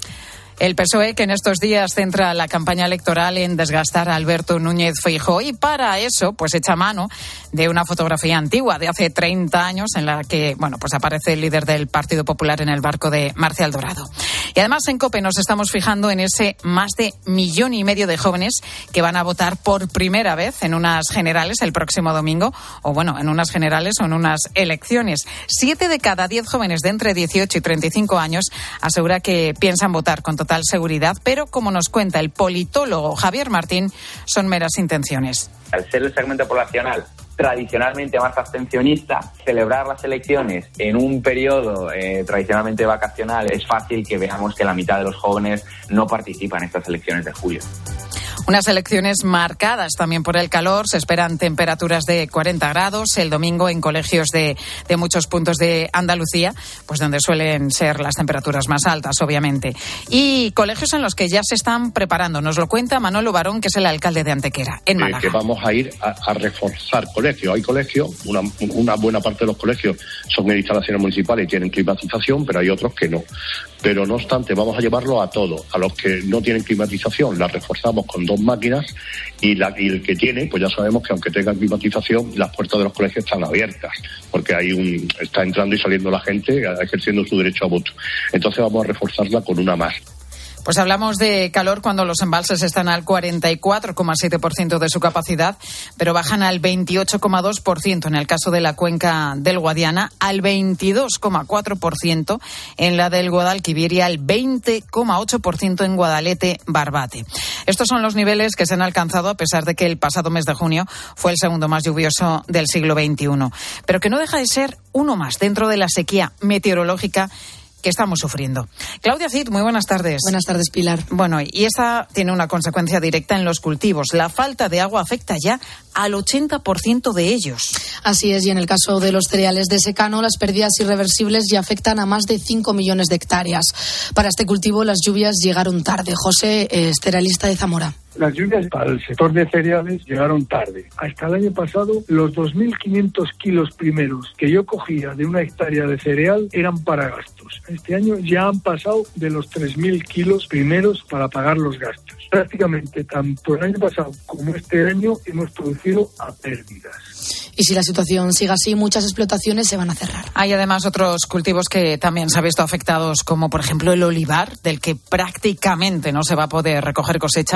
El P S O E, que en estos días centra la campaña electoral en desgastar a Alberto Núñez Feijóo, y para eso pues echa mano de una fotografía antigua de hace treinta años en la que bueno pues aparece el líder del Partido Popular en el barco de Marcial Dorado. Y además en COPE nos estamos fijando en ese más de millón y medio de jóvenes que van a votar por primera vez en unas generales el próximo domingo, o bueno, en unas generales o en unas elecciones. Siete de cada diez jóvenes de entre dieciocho y treinta y cinco años asegura que piensan votar con total seguridad, pero como nos cuenta el politólogo Javier Martín, son meras intenciones. Al ser el segmento poblacional tradicionalmente más abstencionista, celebrar las elecciones en un periodo eh, tradicionalmente vacacional, es fácil que veamos que la mitad de los jóvenes no participan en estas elecciones de julio. Unas elecciones marcadas también por el calor. Se esperan temperaturas de cuarenta grados el domingo en colegios de, de muchos puntos de Andalucía, pues donde suelen ser las temperaturas más altas, obviamente. Y colegios en los que ya se están preparando. Nos lo cuenta Manolo Barón, que es el alcalde de Antequera, en Málaga. Eh, que vamos a ir a, a reforzar colegios. Hay colegios, una, una buena parte de los colegios son en instalaciones municipales y tienen climatización, pero hay otros que no. Pero no obstante, vamos a llevarlo a todos. A los que no tienen climatización, la reforzamos con dos máquinas y, la, y el que tiene, pues ya sabemos que aunque tenga climatización, las puertas de los colegios están abiertas, porque hay un está entrando y saliendo la gente ejerciendo su derecho a voto. Entonces vamos a reforzarla con una más. Pues hablamos de calor cuando los embalses están al cuarenta y cuatro coma siete por ciento de su capacidad, pero bajan al veintiocho coma dos por ciento en el caso de la cuenca del Guadiana, al veintidós coma cuatro por ciento en la del Guadalquivir y al veinte coma ocho por ciento en Guadalete-Barbate. Estos son los niveles que se han alcanzado a pesar de que el pasado mes de junio fue el segundo más lluvioso del siglo veintiuno, pero que no deja de ser uno más dentro de la sequía meteorológica que estamos sufriendo. Claudia Cid, muy buenas tardes. Buenas tardes, Pilar. Bueno, y esa tiene una consecuencia directa en los cultivos. La falta de agua afecta ya al ochenta por ciento de ellos. Así es, y en el caso de los cereales de secano, las pérdidas irreversibles ya afectan a más de cinco millones de hectáreas. Para este cultivo, las lluvias llegaron tarde. José es cerealista de Zamora. Las lluvias para el sector de cereales llegaron tarde. Hasta el año pasado, los dos mil quinientos kilos primeros que yo cogía de una hectárea de cereal eran para gastos. Este año ya han pasado de los tres mil kilos primeros para pagar los gastos. Prácticamente tanto el año pasado como este año hemos producido a pérdidas. Y si la situación sigue así, muchas explotaciones se van a cerrar. Hay además otros cultivos que también se han visto afectados, como por ejemplo el olivar, del que prácticamente no se va a poder recoger cosecha, o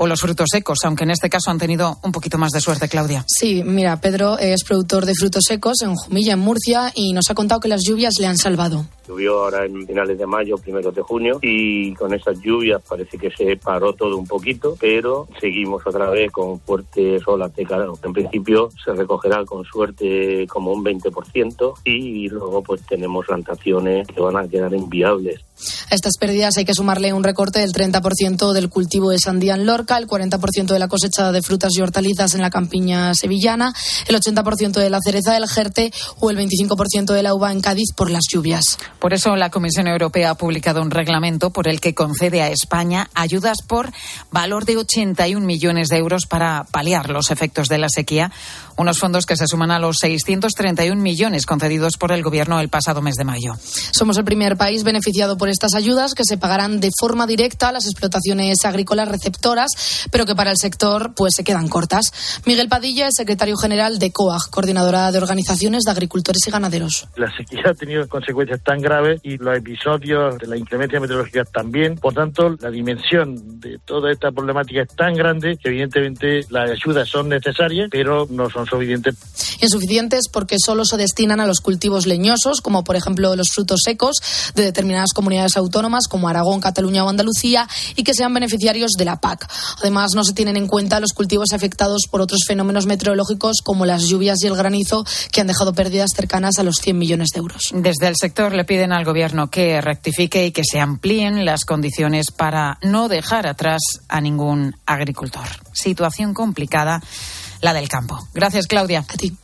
los frutos secos, aunque en este caso han tenido un poquito más de suerte, Claudia. Sí, mira, Pedro es productor de frutos secos en Jumilla, en Murcia, y nos ha contado que las lluvias le han salvado. Llovió ahora en finales de mayo, primeros de junio, y con esas lluvias parece que se paró todo un poquito, pero seguimos otra vez con fuertes olas de calor. En principio se recogerá con suerte como un veinte por ciento y luego pues tenemos plantaciones que van a quedar inviables. A estas pérdidas hay que sumarle un recorte del treinta por ciento del cultivo de sandía en Lorca, el cuarenta por ciento de la cosecha de frutas y hortalizas en la campiña sevillana, el ochenta por ciento de la cereza del Jerte o el veinticinco por ciento de la uva en Cádiz por las lluvias. Por eso la Comisión Europea ha publicado un reglamento por el que concede a España ayudas por valor de ochenta y un millones de euros para paliar los efectos de la sequía, unos fondos que se suman a los seiscientos treinta y un millones concedidos por el Gobierno el pasado mes de mayo. Somos el primer país beneficiado por estas ayudas, que se pagarán de forma directa a las explotaciones agrícolas receptoras, pero que para el sector pues se quedan cortas. Miguel Padilla es secretario general de COAG, coordinadora de organizaciones de agricultores y ganaderos. La sequía ha tenido consecuencias tan graves y los episodios de la inclemencia meteorológica también. Por tanto, la dimensión de toda esta problemática es tan grande que evidentemente las ayudas son necesarias, pero no son suficientes. Insuficientes porque solo se destinan a los cultivos leñosos, como por ejemplo los frutos secos de determinadas comunidades autónomas como Aragón, Cataluña o Andalucía, y que sean beneficiarios de la P A C. Además, no se tienen en cuenta los cultivos afectados por otros fenómenos meteorológicos como las lluvias y el granizo, que han dejado pérdidas cercanas a los cien millones de euros. Desde el sector le piden al Gobierno que rectifique y que se amplíen las condiciones para no dejar atrás a ningún agricultor. Situación complicada, la del campo. Gracias, Claudia. A ti.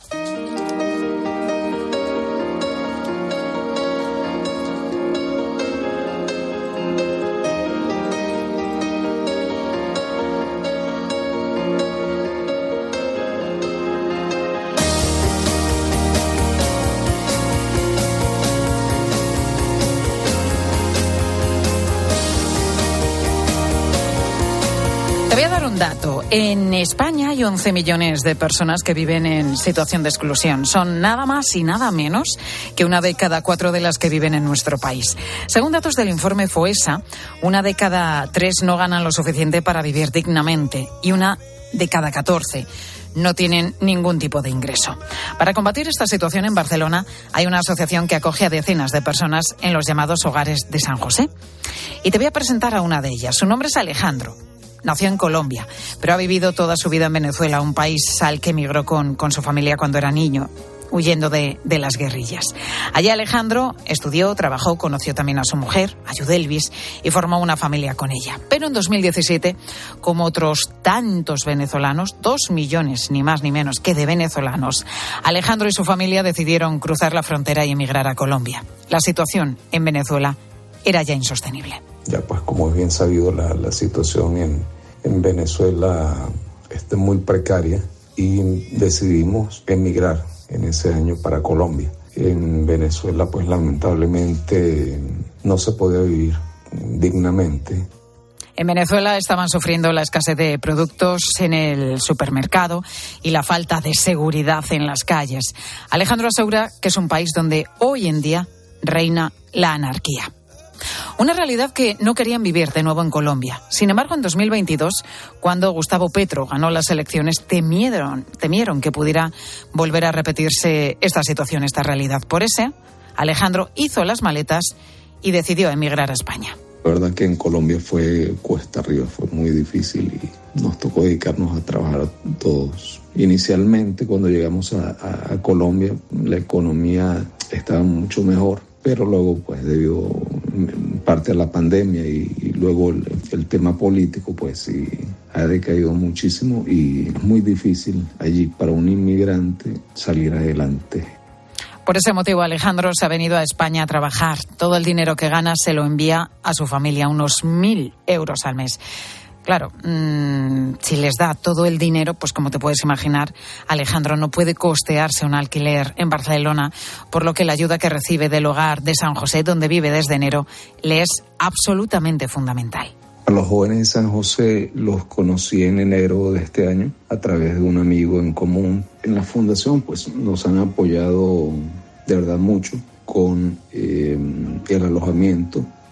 Dato. En España hay once millones de personas que viven en situación de exclusión. Son nada más y nada menos que una de cada cuatro de las que viven en nuestro país. Según datos del informe FOESA, una de cada tres no ganan lo suficiente para vivir dignamente y una de cada catorce no tienen ningún tipo de ingreso. Para combatir esta situación en Barcelona hay una asociación que acoge a decenas de personas en los llamados hogares de San José. Y te voy a presentar a una de ellas. Su nombre es Alejandro. Nació en Colombia, pero ha vivido toda su vida en Venezuela, un país al que emigró con, con su familia cuando era niño, huyendo de, de las guerrillas. Allí Alejandro estudió, trabajó, conoció también a su mujer, a Yudelvis, y formó una familia con ella. Pero en dos mil diecisiete, como otros tantos venezolanos, dos millones ni más ni menos que de venezolanos, Alejandro y su familia decidieron cruzar la frontera y emigrar a Colombia. La situación en Venezuela era ya insostenible. Ya pues como es bien sabido, la, la situación en, en Venezuela está muy precaria y decidimos emigrar en ese año para Colombia. En Venezuela pues lamentablemente no se podía vivir dignamente. En Venezuela estaban sufriendo la escasez de productos en el supermercado y la falta de seguridad en las calles. Alejandro asegura que es un país donde hoy en día reina la anarquía. Una realidad que no querían vivir de nuevo en Colombia. Sin embargo, en dos mil veintidós, cuando Gustavo Petro ganó las elecciones, temieron, temieron que pudiera volver a repetirse esta situación, esta realidad. Por eso, Alejandro hizo las maletas y decidió emigrar a España. La verdad que en Colombia fue cuesta arriba, fue muy difícil y nos tocó dedicarnos a trabajar todos. Inicialmente, cuando llegamos a, a, a Colombia, la economía estaba mucho mejor. Pero luego, pues debido en parte a la pandemia y, y luego el, el tema político, pues sí, ha decaído muchísimo y es muy difícil allí para un inmigrante salir adelante. Por ese motivo, Alejandro se ha venido a España a trabajar. Todo el dinero que gana se lo envía a su familia, unos mil euros al mes. Claro, mmm, si les da todo el dinero, pues como te puedes imaginar, Alejandro no puede costearse un alquiler en Barcelona, por lo que la ayuda que recibe del hogar de San José, donde vive desde enero, le es absolutamente fundamental. A los jóvenes de San José los conocí en enero de este año a través de un amigo en común. En la fundación pues nos han apoyado de verdad mucho con eh, el alojamiento,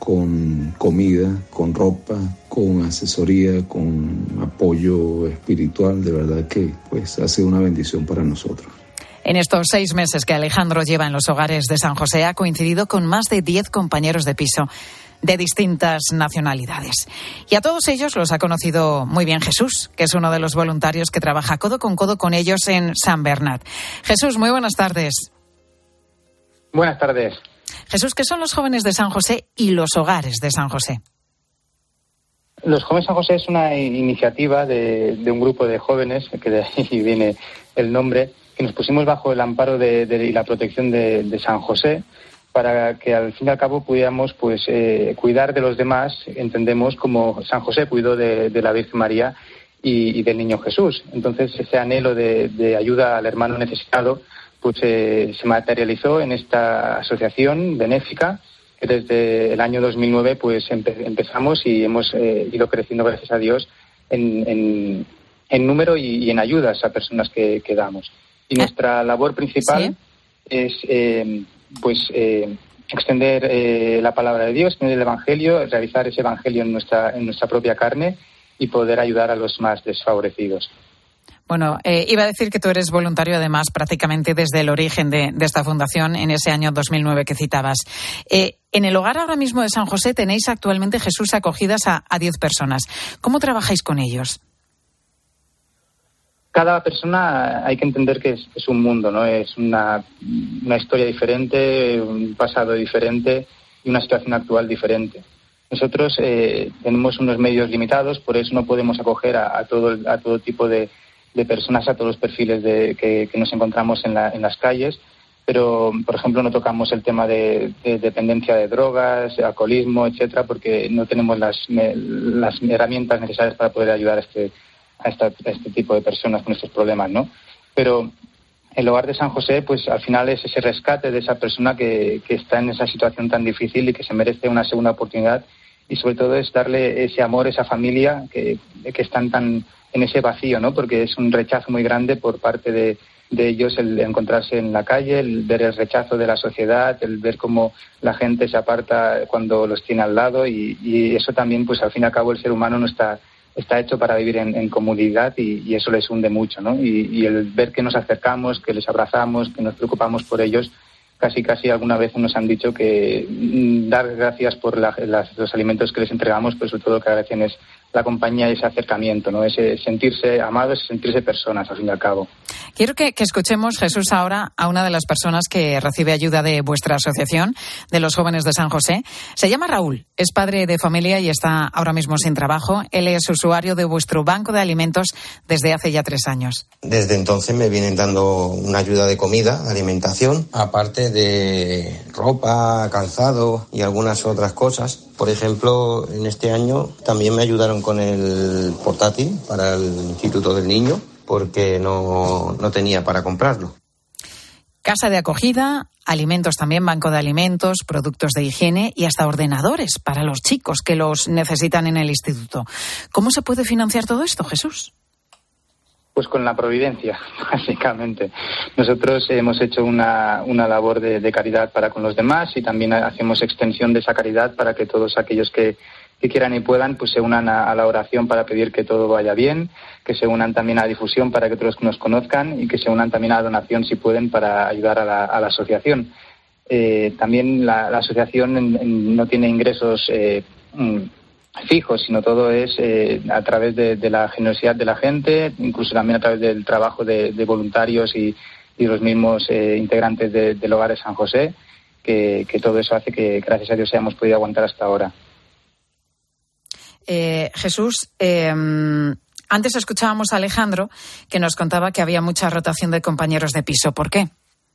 con comida, con ropa, con asesoría, con apoyo espiritual. De verdad que pues ha sido una bendición para nosotros. En estos seis meses que Alejandro lleva en los hogares de San José ha coincidido con más de diez compañeros de piso de distintas nacionalidades. Y a todos ellos los ha conocido muy bien Jesús, que es uno de los voluntarios que trabaja codo con codo con ellos en San Bernat. Jesús, muy buenas tardes. Buenas tardes. Jesús, ¿qué son los jóvenes de San José y los hogares de San José? Los Jóvenes San José es una iniciativa de, de un grupo de jóvenes, que de ahí viene el nombre, que nos pusimos bajo el amparo de, de, y la protección de, de San José, para que al fin y al cabo pudiéramos pues eh, cuidar de los demás, entendemos como San José cuidó de, de la Virgen María y, y del Niño Jesús. Entonces ese anhelo de, de ayuda al hermano necesitado pues eh, se materializó en esta asociación benéfica que desde el año dos mil nueve pues empe- empezamos y hemos eh, ido creciendo, gracias a Dios, en, en, en número y, y en ayudas a personas que, que damos. Y nuestra labor principal ¿Sí? es eh, pues eh, extender eh, la palabra de Dios, extender el Evangelio, realizar ese Evangelio en nuestra, en nuestra propia carne y poder ayudar a los más desfavorecidos. Bueno, eh, iba a decir que tú eres voluntario además prácticamente desde el origen de, de esta fundación en ese año dos mil nueve que citabas. Eh, en el hogar ahora mismo de San José tenéis actualmente, Jesús, acogidas a, a diez personas. ¿Cómo trabajáis con ellos? Cada persona hay que entender que es, es un mundo, ¿no? Es una, una historia diferente, un pasado diferente y una situación actual diferente. Nosotros eh, tenemos unos medios limitados, por eso no podemos acoger a, a todo a todo tipo de, de personas, a todos los perfiles de, que, que nos encontramos en, la, en las calles. Pero, por ejemplo, no tocamos el tema de, de dependencia de drogas, de alcoholismo, etcétera, porque no tenemos las, las herramientas necesarias para poder ayudar a este A, esta, a este tipo de personas con estos problemas, ¿no? Pero el hogar de San José, pues al final es ese rescate de esa persona que, que está en esa situación tan difícil y que se merece una segunda oportunidad, y sobre todo es darle ese amor, esa familia que, que están tan en ese vacío, ¿no? Porque es un rechazo muy grande por parte de, de ellos el encontrarse en la calle, el ver el rechazo de la sociedad, el ver cómo la gente se aparta cuando los tiene al lado, y, y eso también, pues al fin y al cabo el ser humano no está está hecho para vivir en, en comunidad y, y eso les hunde mucho, ¿no? Y, y el ver que nos acercamos, que les abrazamos, que nos preocupamos por ellos, casi casi alguna vez nos han dicho que mm, dar gracias por la, las, los alimentos que les entregamos, pero sobre todo que agradecen es la compañía y ese acercamiento, ¿no? Ese sentirse amados, sentirse personas, al fin y al cabo. Quiero que, que escuchemos, Jesús, ahora a una de las personas que recibe ayuda de vuestra asociación, de los Jóvenes de San José. Se llama Raúl, es padre de familia y está ahora mismo sin trabajo. Él es usuario de vuestro banco de alimentos desde hace ya tres años. Desde entonces me vienen dando una ayuda de comida, alimentación, aparte de ropa, calzado y algunas otras cosas. Por ejemplo, en este año también me ayudaron con el portátil para el Instituto del Niño, porque no, no tenía para comprarlo. Casa de acogida, alimentos también, banco de alimentos, productos de higiene y hasta ordenadores para los chicos que los necesitan en el instituto. ¿Cómo se puede financiar todo esto, Jesús? Pues con la providencia, básicamente. Nosotros hemos hecho una, una labor de, de caridad para con los demás y también hacemos extensión de esa caridad para que todos aquellos que, que quieran y puedan pues se unan a, a la oración para pedir que todo vaya bien, que se unan también a la difusión para que todos nos conozcan y que se unan también a la donación si pueden para ayudar a la, a la asociación. Eh, también la, la asociación en, en, no tiene ingresos eh, fijos, sino todo es eh, a través de, de la generosidad de la gente, incluso también a través del trabajo de, de voluntarios y, y los mismos eh, integrantes de, del Hogar de San José, que, que todo eso hace que, gracias a Dios, hayamos podido aguantar hasta ahora. Eh, Jesús, eh, antes escuchábamos a Alejandro que nos contaba que había mucha rotación de compañeros de piso. ¿Por qué?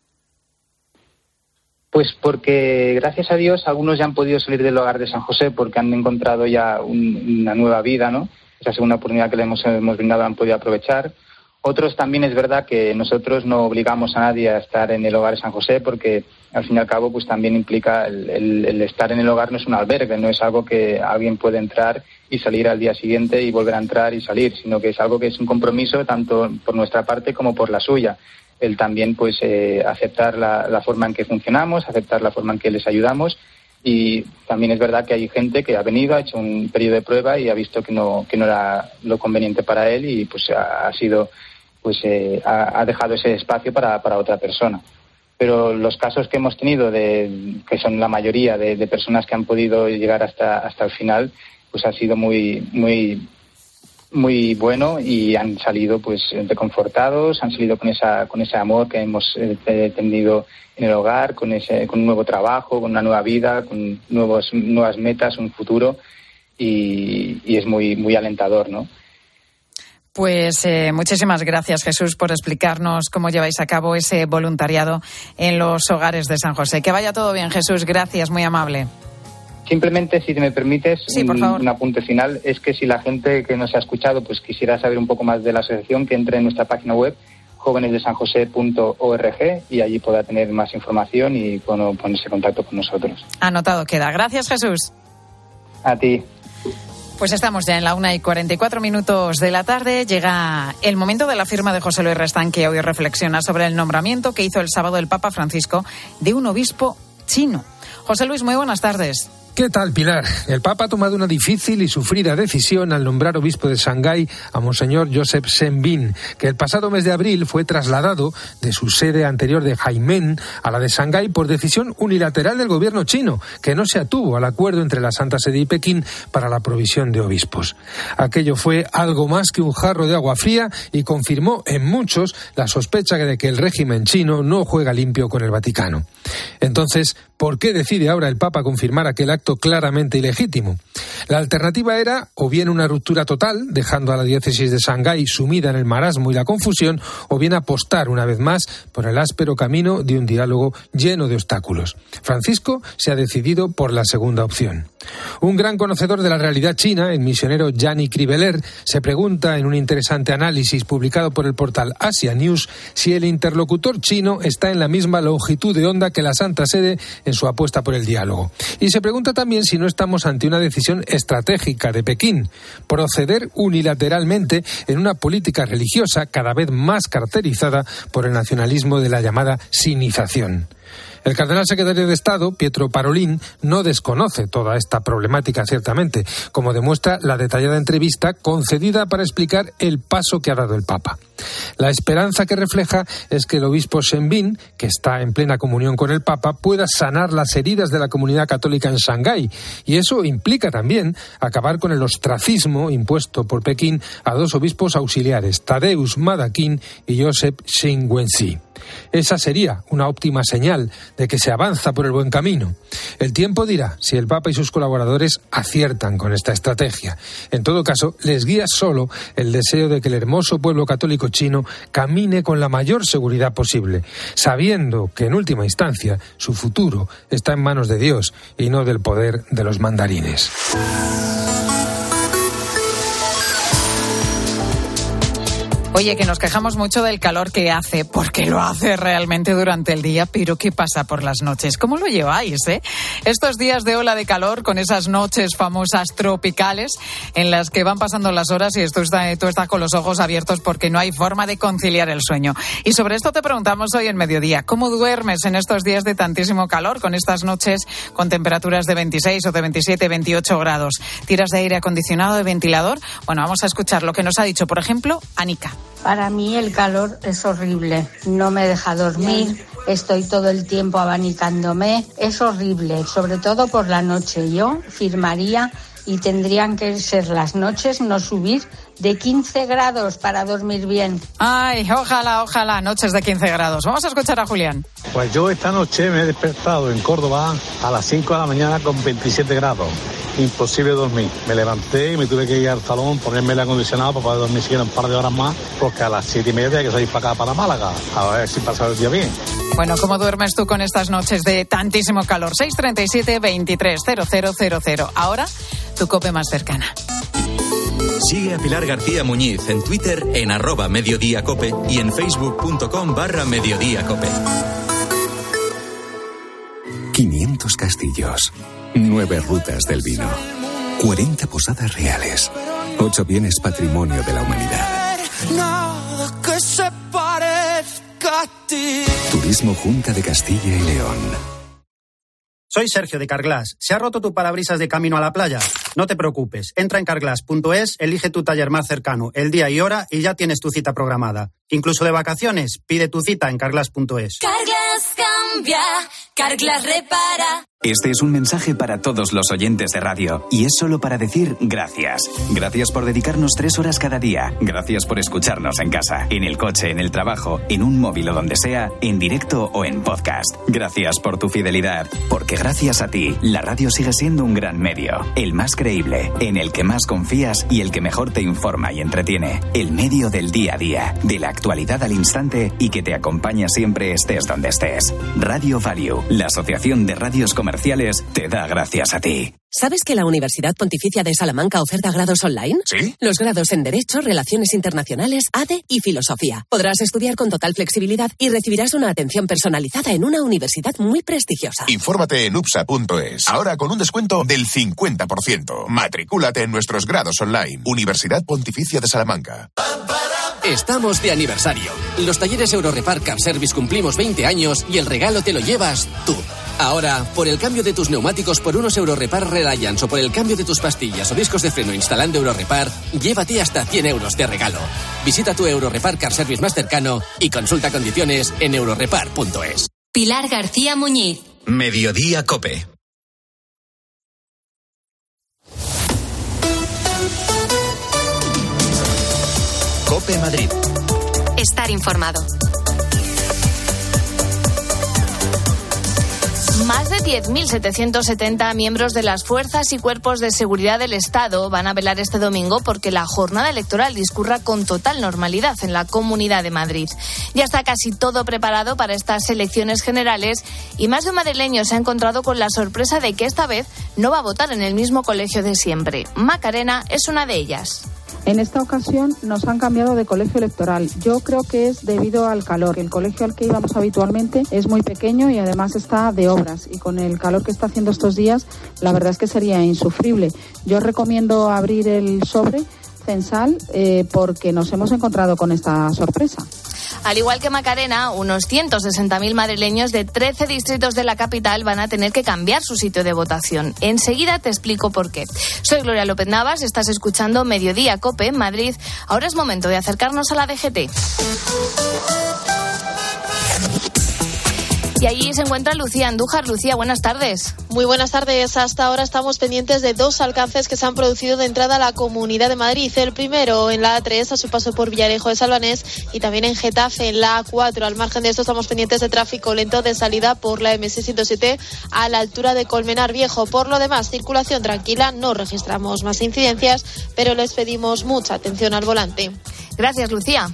Pues porque, gracias a Dios, algunos ya han podido salir del Hogar de San José porque han encontrado ya un, una nueva vida, ¿no? Esa segunda oportunidad que le hemos, hemos brindado han podido aprovechar. Otros también es verdad que nosotros no obligamos a nadie a estar en el Hogar de San José porque, al fin y al cabo, pues también implica el, el, el estar en el hogar no es un albergue, no es algo que alguien puede entrar y salir al día siguiente y volver a entrar y salir, sino que es algo que es un compromiso tanto por nuestra parte como por la suya. El también pues eh, aceptar la, la forma en que funcionamos, aceptar la forma en que les ayudamos Y también es verdad que hay gente que ha venido, ha hecho un periodo de prueba y ha visto que no que no era lo conveniente para él y pues ha, ha sido pues eh, ha, ha dejado ese espacio para, para otra persona. Pero los casos que hemos tenido, de que son la mayoría de, de personas que han podido llegar hasta hasta el final, pues ha sido muy muy muy bueno y han salido pues reconfortados, han salido con esa con ese amor que hemos eh, tenido en el hogar, con ese con un nuevo trabajo, con una nueva vida, con nuevos nuevas metas, un futuro y, y es muy muy alentador, ¿no? Pues eh, muchísimas gracias, Jesús, por explicarnos cómo lleváis a cabo ese voluntariado en los hogares de San José. Que vaya todo bien, Jesús. Gracias, muy amable. Simplemente, si me permites, sí, por un, favor. un apunte final, es que si la gente que nos ha escuchado pues quisiera saber un poco más de la asociación, que entre en nuestra página web jóvenes de san josé punto org y allí podrá tener más información y bueno, ponerse en contacto con nosotros. Anotado queda. Gracias, Jesús. A ti. Pues estamos ya en la una y cuarenta y cuatro minutos de la tarde. Llega el momento de la firma de José Luis Restán, que hoy reflexiona sobre el nombramiento que hizo el sábado el Papa Francisco de un obispo chino. José Luis, muy buenas tardes. ¿Qué tal, Pilar? El Papa ha tomado una difícil y sufrida decisión al nombrar obispo de Shanghái a Monseñor Joseph Shenbin, que el pasado mes de abril fue trasladado de su sede anterior de Haimen a la de Shanghái por decisión unilateral del gobierno chino, que no se atuvo al acuerdo entre la Santa Sede y Pekín para la provisión de obispos. Aquello fue algo más que un jarro de agua fría y confirmó en muchos la sospecha de que el régimen chino no juega limpio con el Vaticano. Entonces, ¿por qué decide ahora el Papa confirmar aquel acto claramente ilegítimo? La alternativa era o bien una ruptura total, dejando a la diócesis de Shanghái sumida en el marasmo y la confusión, o bien apostar una vez más por el áspero camino de un diálogo lleno de obstáculos. Francisco se ha decidido por la segunda opción. Un gran conocedor de la realidad china, el misionero Gianni Criveler, se pregunta en un interesante análisis publicado por el portal Asia News si el interlocutor chino está en la misma longitud de onda que la Santa Sede en su apuesta por el diálogo. Y se pregunta también si no estamos ante una decisión estratégica de Pekín, proceder unilateralmente en una política religiosa cada vez más caracterizada por el nacionalismo de la llamada sinización. El cardenal secretario de Estado, Pietro Parolin, no desconoce toda esta problemática, ciertamente, como demuestra la detallada entrevista concedida para explicar el paso que ha dado el Papa. La esperanza que refleja es que el obispo Shenbin, que está en plena comunión con el Papa, pueda sanar las heridas de la comunidad católica en Shanghái, y eso implica también acabar con el ostracismo impuesto por Pekín a dos obispos auxiliares, Tadeusz Madakin y Joseph Xing-Wenxi. Esa sería una óptima señal de que se avanza por el buen camino. El tiempo dirá si el Papa y sus colaboradores aciertan con esta estrategia. En todo caso, les guía solo el deseo de que el hermoso pueblo católico chino camine con la mayor seguridad posible, sabiendo que en última instancia su futuro está en manos de Dios y no del poder de los mandarines. Oye, que nos quejamos mucho del calor que hace, porque lo hace realmente durante el día, pero ¿qué pasa por las noches? ¿Cómo lo lleváis, eh? Estos días de ola de calor, con esas noches famosas tropicales, en las que van pasando las horas y tú estás, tú estás con los ojos abiertos porque no hay forma de conciliar el sueño. Y sobre esto te preguntamos hoy en Mediodía. ¿Cómo duermes en estos días de tantísimo calor, con estas noches con temperaturas de veintiséis o de veintisiete, veintiocho grados? ¿Tiras de aire acondicionado, de ventilador? Bueno, vamos a escuchar lo que nos ha dicho, por ejemplo, Anika. Para mí el calor es horrible, no me deja dormir, estoy todo el tiempo abanicándome, es horrible, sobre todo por la noche. Yo firmaría y tendrían que ser las noches no subir de quince grados para dormir bien. Ay, ojalá, ojalá, noches de quince grados. Vamos a escuchar a Julián. Pues yo esta noche me he despertado en Córdoba a las cinco de la mañana con veintisiete grados. Imposible dormir. Me levanté y me tuve que ir al salón, ponerme el acondicionado para poder dormir siquiera un par de horas más, porque a las siete y media hay que salir para acá, para Málaga, a ver si pasa el día bien. Bueno, ¿cómo duermes tú con estas noches de tantísimo calor? seis treinta y siete, veintitrés, cero cero cero cero. Ahora, tu COPE más cercana. Sigue a Pilar García Muñiz en Twitter en arroba mediodíacope y en facebook.com barra mediodíacope. quinientos castillos, nueve rutas del vino, cuarenta posadas reales, ocho bienes patrimonio de la humanidad. Nada que se parezca a ti. Turismo Junta de Castilla y León. Soy Sergio de Carglass. ¿Se ha roto tu parabrisas de camino a la playa? No te preocupes. Entra en carglass punto es, elige tu taller más cercano, el día y hora y ya tienes tu cita programada. Incluso de vacaciones, pide tu cita en carglass punto es. Carglass cambia, Carglass repara. Este es un mensaje para todos los oyentes de radio y es solo para decir gracias. Gracias por dedicarnos tres horas cada día. Gracias por escucharnos en casa, en el coche, en el trabajo, en un móvil o donde sea, en directo o en podcast. Gracias por tu fidelidad, porque gracias a ti, la radio sigue siendo un gran medio. El más creíble, en el que más confías y el que mejor te informa y entretiene. El medio del día a día, de la actualidad al instante y que te acompaña siempre estés donde estés. Radio Value, la asociación de radios comerciales, te da gracias a ti. ¿Sabes que la Universidad Pontificia de Salamanca oferta grados online? ¿Sí? Los grados en Derecho, Relaciones Internacionales, A D E y Filosofía. Podrás estudiar con total flexibilidad y recibirás una atención personalizada en una universidad muy prestigiosa. Infórmate en U P S A punto es. Ahora con un descuento del cincuenta por ciento. Matricúlate en nuestros grados online. Universidad Pontificia de Salamanca. Estamos de aniversario. Los talleres Eurorepar Car Service cumplimos veinte años y el regalo te lo llevas tú. Ahora, por el cambio de tus neumáticos por unos Eurorepar Reliance o por el cambio de tus pastillas o discos de freno instalando Eurorepar, llévate hasta cien euros de regalo. Visita tu Eurorepar Car Service más cercano y consulta condiciones en eurorepar punto es. Pilar García Muñiz. Mediodía COPE. COPE Madrid. Estar informado. Más de diez mil setecientos setenta miembros de las fuerzas y cuerpos de seguridad del Estado van a velar este domingo porque la jornada electoral discurra con total normalidad en la Comunidad de Madrid. Ya está casi todo preparado para estas elecciones generales y más de un madrileño se ha encontrado con la sorpresa de que esta vez no va a votar en el mismo colegio de siempre. Macarena es una de ellas. En esta ocasión nos han cambiado de colegio electoral. Yo creo que es debido al calor. El colegio al que íbamos habitualmente es muy pequeño y además está de obras. Y con el calor que está haciendo estos días, la verdad es que sería insufrible. Yo recomiendo abrir el sobre censal eh, porque nos hemos encontrado con esta sorpresa. Al igual que Macarena, unos ciento sesenta mil madrileños de trece distritos de la capital van a tener que cambiar su sitio de votación. Enseguida te explico por qué. Soy Gloria López Navas, estás escuchando Mediodía COPE en Madrid. Ahora es momento de acercarnos a la D G T. Y allí se encuentra Lucía Andújar. Lucía, buenas tardes. Muy buenas tardes. Hasta ahora estamos pendientes de dos alcances que se han producido de entrada a la Comunidad de Madrid. El primero en la A tres a su paso por Villarejo de Salvanés y también en Getafe en la A cuatro. Al margen de esto estamos pendientes de tráfico lento de salida por la M seiscientos siete a la altura de Colmenar Viejo. Por lo demás, circulación tranquila. No registramos más incidencias, pero les pedimos mucha atención al volante. Gracias, Lucía.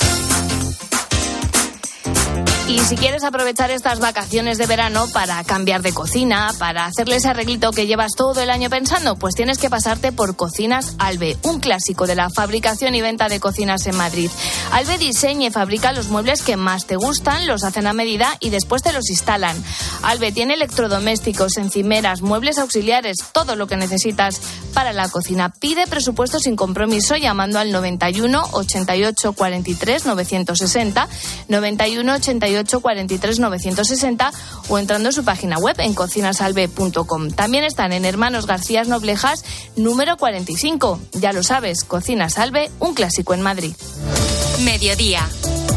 Y si quieres aprovechar estas vacaciones de verano para cambiar de cocina, para hacerle ese arreglito que llevas todo el año pensando, pues tienes que pasarte por Cocinas Albe, un clásico de la fabricación y venta de cocinas en Madrid. Albe diseña y fabrica los muebles que más te gustan, los hacen a medida y después te los instalan. Albe tiene electrodomésticos, encimeras, muebles auxiliares, todo lo que necesitas para la cocina. Pide presupuesto sin compromiso llamando al noventa y uno, ochenta y ocho, cuarenta y tres, novecientos sesenta, noventa y uno, ochenta y ocho, cuarenta y tres, novecientos sesenta o entrando en su página web en cocinasalbe punto com. También están en Hermanos García Noblejas, número cuarenta y cinco. Ya lo sabes, Cocinas Albe, un clásico en Madrid. Mediodía.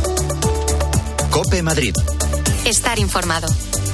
COPE Madrid. Estar informado.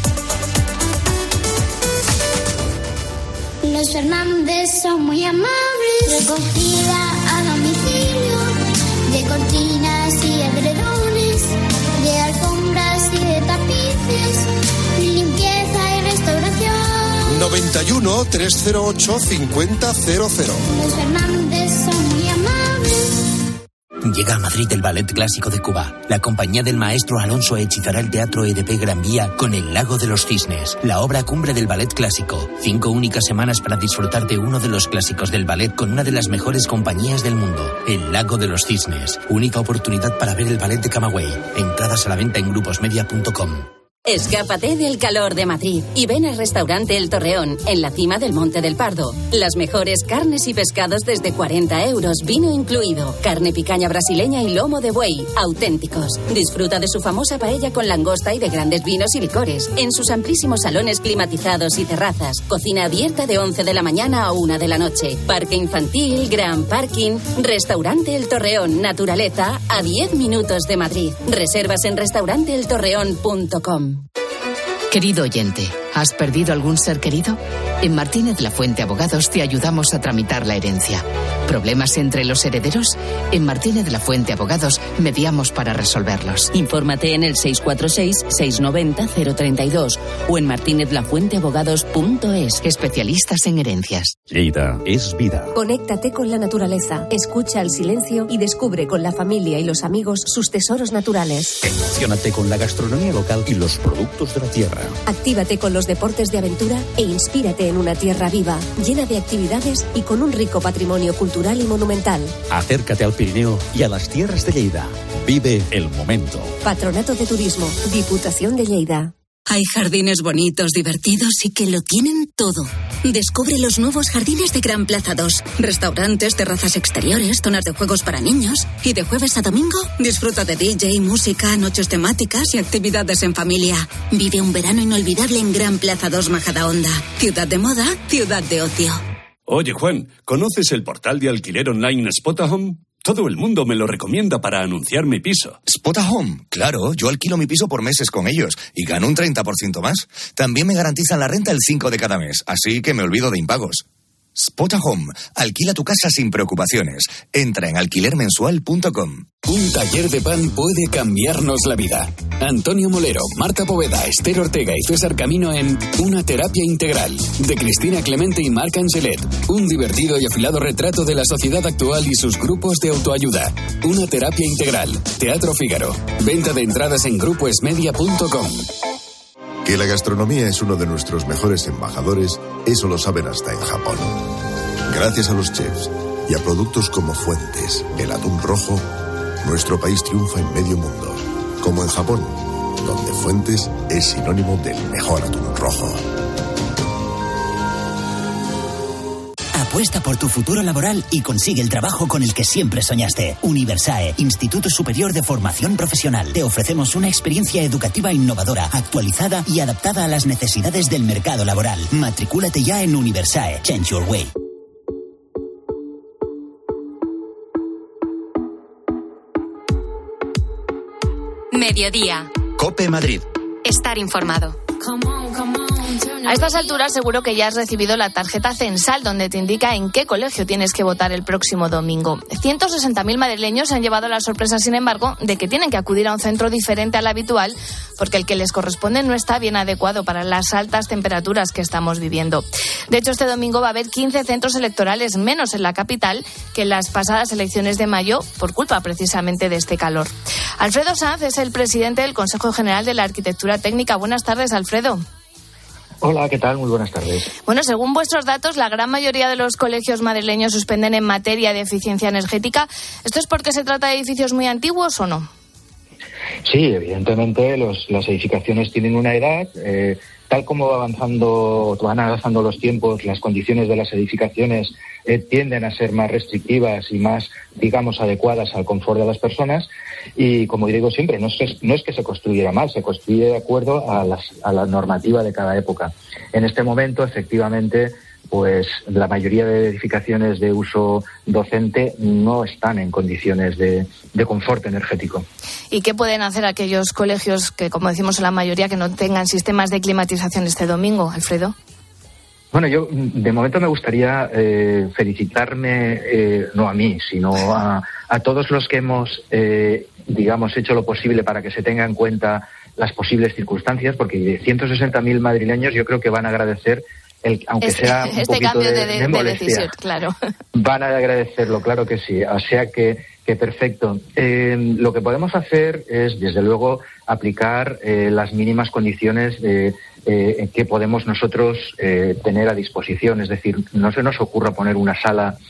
Los Fernández son muy amables. Recogida a domicilio de cortinas y edredones, de alfombras y de tapices, limpieza y restauración. noventa y uno, trescientos ocho, cincuenta cero cero. Los Fernández son muy amables. Llega a Madrid el Ballet Clásico de Cuba. La compañía del maestro Alonso hechizará el Teatro E D P Gran Vía con El Lago de los Cisnes, la obra cumbre del ballet clásico. Cinco únicas semanas para disfrutar de uno de los clásicos del ballet con una de las mejores compañías del mundo, El Lago de los Cisnes. Única oportunidad para ver el ballet de Camagüey. Entradas a la venta en gruposmedia punto com. Escápate del calor de Madrid y ven al restaurante El Torreón, en la cima del Monte del Pardo. Las mejores carnes y pescados desde cuarenta euros, vino incluido. Carne picaña brasileña y lomo de buey, auténticos. Disfruta de su famosa paella con langosta y de grandes vinos y licores. En sus amplísimos salones climatizados y terrazas. Cocina abierta de once de la mañana a una de la noche. Parque infantil, gran parking. Restaurante El Torreón, naturaleza, a diez minutos de Madrid. Reservas en restaurante el torreón punto com. Querido oyente, ¿has perdido algún ser querido? En Martínez Lafuente Abogados te ayudamos a tramitar la herencia. ¿Problemas entre los herederos? En Martínez Lafuente Abogados mediamos para resolverlos. Infórmate en el seis cuatro seis, seis nueve cero, cero tres dos o en martínez lafuente abogados punto es. Especialistas en herencias. Lleida es vida. Conéctate con la naturaleza, escucha el silencio y descubre con la familia y los amigos sus tesoros naturales. Emociónate con la gastronomía local y los productos de la tierra. Actívate con los deportes de aventura e inspírate en una tierra viva, llena de actividades y con un rico patrimonio cultural y monumental. Acércate al Pirineo y a las tierras de Lleida. Vive el momento. Patronato de Turismo, Diputación de Lleida. Hay jardines bonitos, divertidos y que lo tienen todo. Descubre los nuevos jardines de Gran Plaza dos. Restaurantes, terrazas exteriores, zonas de juegos para niños. Y de jueves a domingo, disfruta de D J, música, noches temáticas y actividades en familia. Vive un verano inolvidable en Gran Plaza dos Majadahonda. Ciudad de moda, ciudad de ocio. Oye, Juan, ¿conoces el portal de alquiler online Spotahome? Todo el mundo me lo recomienda para anunciar mi piso. Spotahome, claro, yo alquilo mi piso por meses con ellos y gano un treinta por ciento más. También me garantizan la renta el cinco de cada mes, así que me olvido de impagos. Spotahome, alquila tu casa sin preocupaciones. Entra en alquiler mensual punto com. Un taller de pan puede cambiarnos la vida. Antonio Molero, Marta Poveda, Esther Ortega y César Camino en Una terapia integral, de Cristina Clemente y Marc Angelet. Un divertido y afilado retrato de la sociedad actual y sus grupos de autoayuda. Una terapia integral. Teatro Fígaro. Venta de entradas en grupo esmedia punto com. Que la gastronomía es uno de nuestros mejores embajadores, eso lo saben hasta en Japón. Gracias a los chefs y a productos como Fuentes, el atún rojo, nuestro país triunfa en medio mundo, como en Japón, donde Fuentes es sinónimo del mejor atún rojo. Apuesta por tu futuro laboral y consigue el trabajo con el que siempre soñaste. Universae, Instituto Superior de Formación Profesional. Te ofrecemos una experiencia educativa innovadora, actualizada y adaptada a las necesidades del mercado laboral. Matricúlate ya en Universae. Change your way. Mediodía. COPE Madrid. Estar informado. A estas alturas seguro que ya has recibido la tarjeta Censal, donde te indica en qué colegio tienes que votar el próximo domingo. ciento sesenta mil madrileños se han llevado la sorpresa, sin embargo, de que tienen que acudir a un centro diferente al habitual porque el que les corresponde no está bien adecuado para las altas temperaturas que estamos viviendo. De hecho, este domingo va a haber quince centros electorales menos en la capital que en las pasadas elecciones de mayo, por culpa precisamente de este calor. Alfredo Sanz es el presidente del Consejo General de la Arquitectura Técnica. Buenas tardes, Alfredo. Hola, ¿qué tal? Muy buenas tardes. Bueno, según vuestros datos, la gran mayoría de los colegios madrileños suspenden en materia de eficiencia energética. ¿Esto es porque se trata de edificios muy antiguos o no? Sí, evidentemente los, las edificaciones tienen una edad. Eh, tal como va avanzando, van avanzando los tiempos, las condiciones de las edificaciones eh, tienden a ser más restrictivas y más, digamos, adecuadas al confort de las personas. Y como digo siempre, no es que, no es que se construyera mal, se construye de acuerdo a, las, a la normativa de cada época. En este momento, efectivamente, pues la mayoría de edificaciones de uso docente no están en condiciones de, de confort energético. ¿Y qué pueden hacer aquellos colegios que, como decimos, la mayoría que no tengan sistemas de climatización este domingo, Alfredo? Bueno, yo de momento me gustaría eh, felicitarme, eh, no a mí, sino a, a todos los que hemos, eh, digamos, hecho lo posible para que se tenga en cuenta las posibles circunstancias, porque de ciento sesenta mil madrileños yo creo que van a agradecer, el, aunque este, sea un este poquito cambio de, de, de, de molestia, de decisión, claro. Van a agradecerlo, claro que sí. O sea que, que perfecto. Eh, lo que podemos hacer es, desde luego, aplicar eh, las mínimas condiciones de, eh, que podemos nosotros eh, tener a disposición. Es decir, no se nos ocurra poner una sala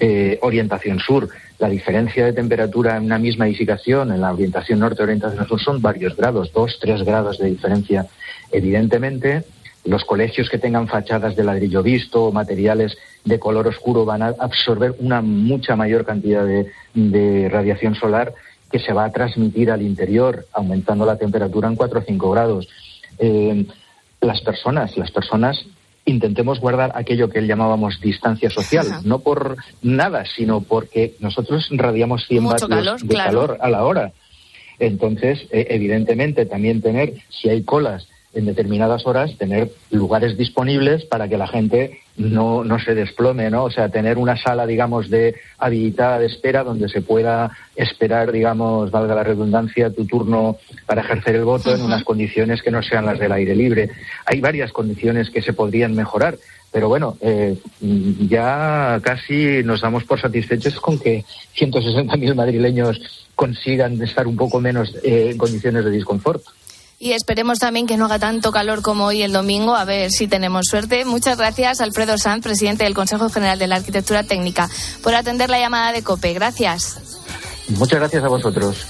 eh, orientación sur. La diferencia de temperatura en una misma edificación, en la orientación norte, orientación sur, son varios grados, dos, tres grados de diferencia. Evidentemente, los colegios que tengan fachadas de ladrillo visto o materiales de color oscuro van a absorber una mucha mayor cantidad de, de radiación solar que se va a transmitir al interior, aumentando la temperatura en cuatro o cinco grados. Eh, las personas, las personas intentemos guardar aquello que llamábamos distancia social, Ajá. no por nada, sino porque nosotros radiamos cien Mucho vatios calor, de claro. calor a la hora. Entonces, eh, evidentemente, también tener, si hay colas en determinadas horas, tener lugares disponibles para que la gente no, no se desplome, ¿no? O sea, tener una sala, digamos, de habilitada de espera donde se pueda esperar, digamos, valga la redundancia, tu turno para ejercer el voto uh-huh. en unas condiciones que no sean las del aire libre. Hay varias condiciones que se podrían mejorar, pero bueno, eh, ya casi nos damos por satisfechos con que ciento sesenta mil madrileños consigan estar un poco menos eh, en condiciones de disconfort. Y esperemos también que no haga tanto calor como hoy el domingo, a ver si tenemos suerte. Muchas gracias, Alfredo Sanz, presidente del Consejo General de la Arquitectura Técnica, por atender la llamada de COPE. Gracias. Muchas gracias a vosotros.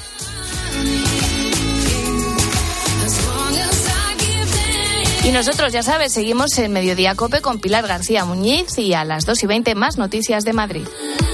Y nosotros, ya sabes, seguimos en Mediodía COPE con Pilar García Muñiz y a las dos y veinte más noticias de Madrid.